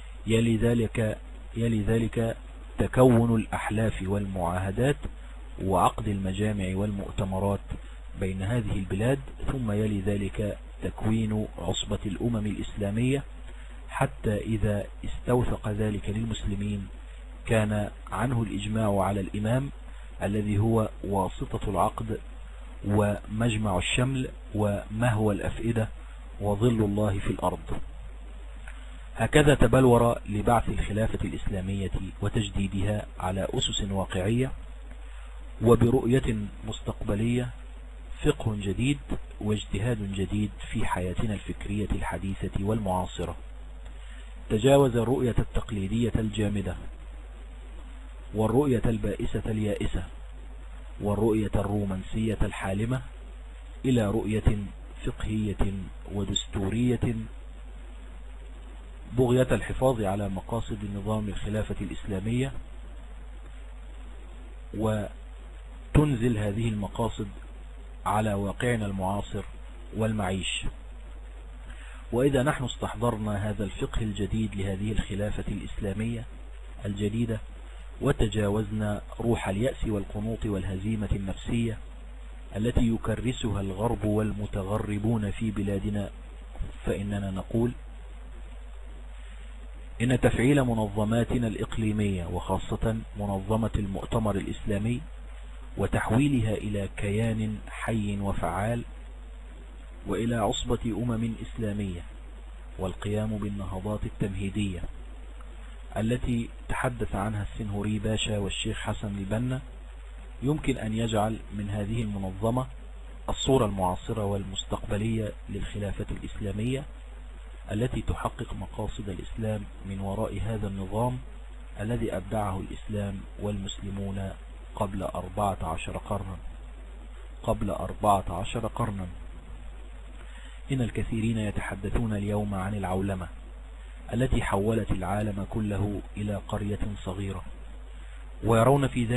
يلي ذلك تكون الأحلاف والمعاهدات وعقد المجامع والمؤتمرات بين هذه البلاد، ثم يلي ذلك تكوين عصبة الأمم الإسلامية، حتى إذا استوثق ذلك للمسلمين كان عنه الإجماع على الإمام الذي هو واسطة العقد ومجمع الشمل ومهوى الأفئدة وظل الله في الأرض. هكذا تبلور لبعث الخلافة الإسلامية وتجديدها على أسس واقعية وبرؤية مستقبلية فقه جديد واجتهاد جديد في حياتنا الفكرية الحديثة والمعاصرة. تجاوز الرؤية التقليدية الجامدة والرؤية البائسة اليائسة والرؤية الرومانسية الحالمة إلى رؤية فقهية ودستورية بغية الحفاظ على مقاصد نظام الخلافة الإسلامية، وتنزل هذه المقاصد على واقعنا المعاصر والمعيش. وإذا نحن استحضرنا هذا الفقه الجديد لهذه الخلافة الإسلامية الجديدة وتجاوزنا روح اليأس والقنوط والهزيمة النفسية التي يكرسها الغرب والمتغربون في بلادنا، فإننا نقول إن تفعيل منظماتنا الإقليمية وخاصة منظمة المؤتمر الإسلامي وتحويلها إلى كيان حي وفعال وإلى عصبة أمم إسلامية والقيام بالنهضات التمهيدية التي تحدث عنها السنهوري باشا والشيخ حسن البنا يمكن أن يجعل من هذه المنظمة الصورة المعاصرة والمستقبلية للخلافة الإسلامية التي تحقق مقاصد الإسلام من وراء هذا النظام الذي أبدعه الإسلام والمسلمون قبل 14 قرنا. إن الكثيرين يتحدثون اليوم عن العولمة التي حولت العالم كله إلى قرية صغيرة، ويرون في ذلك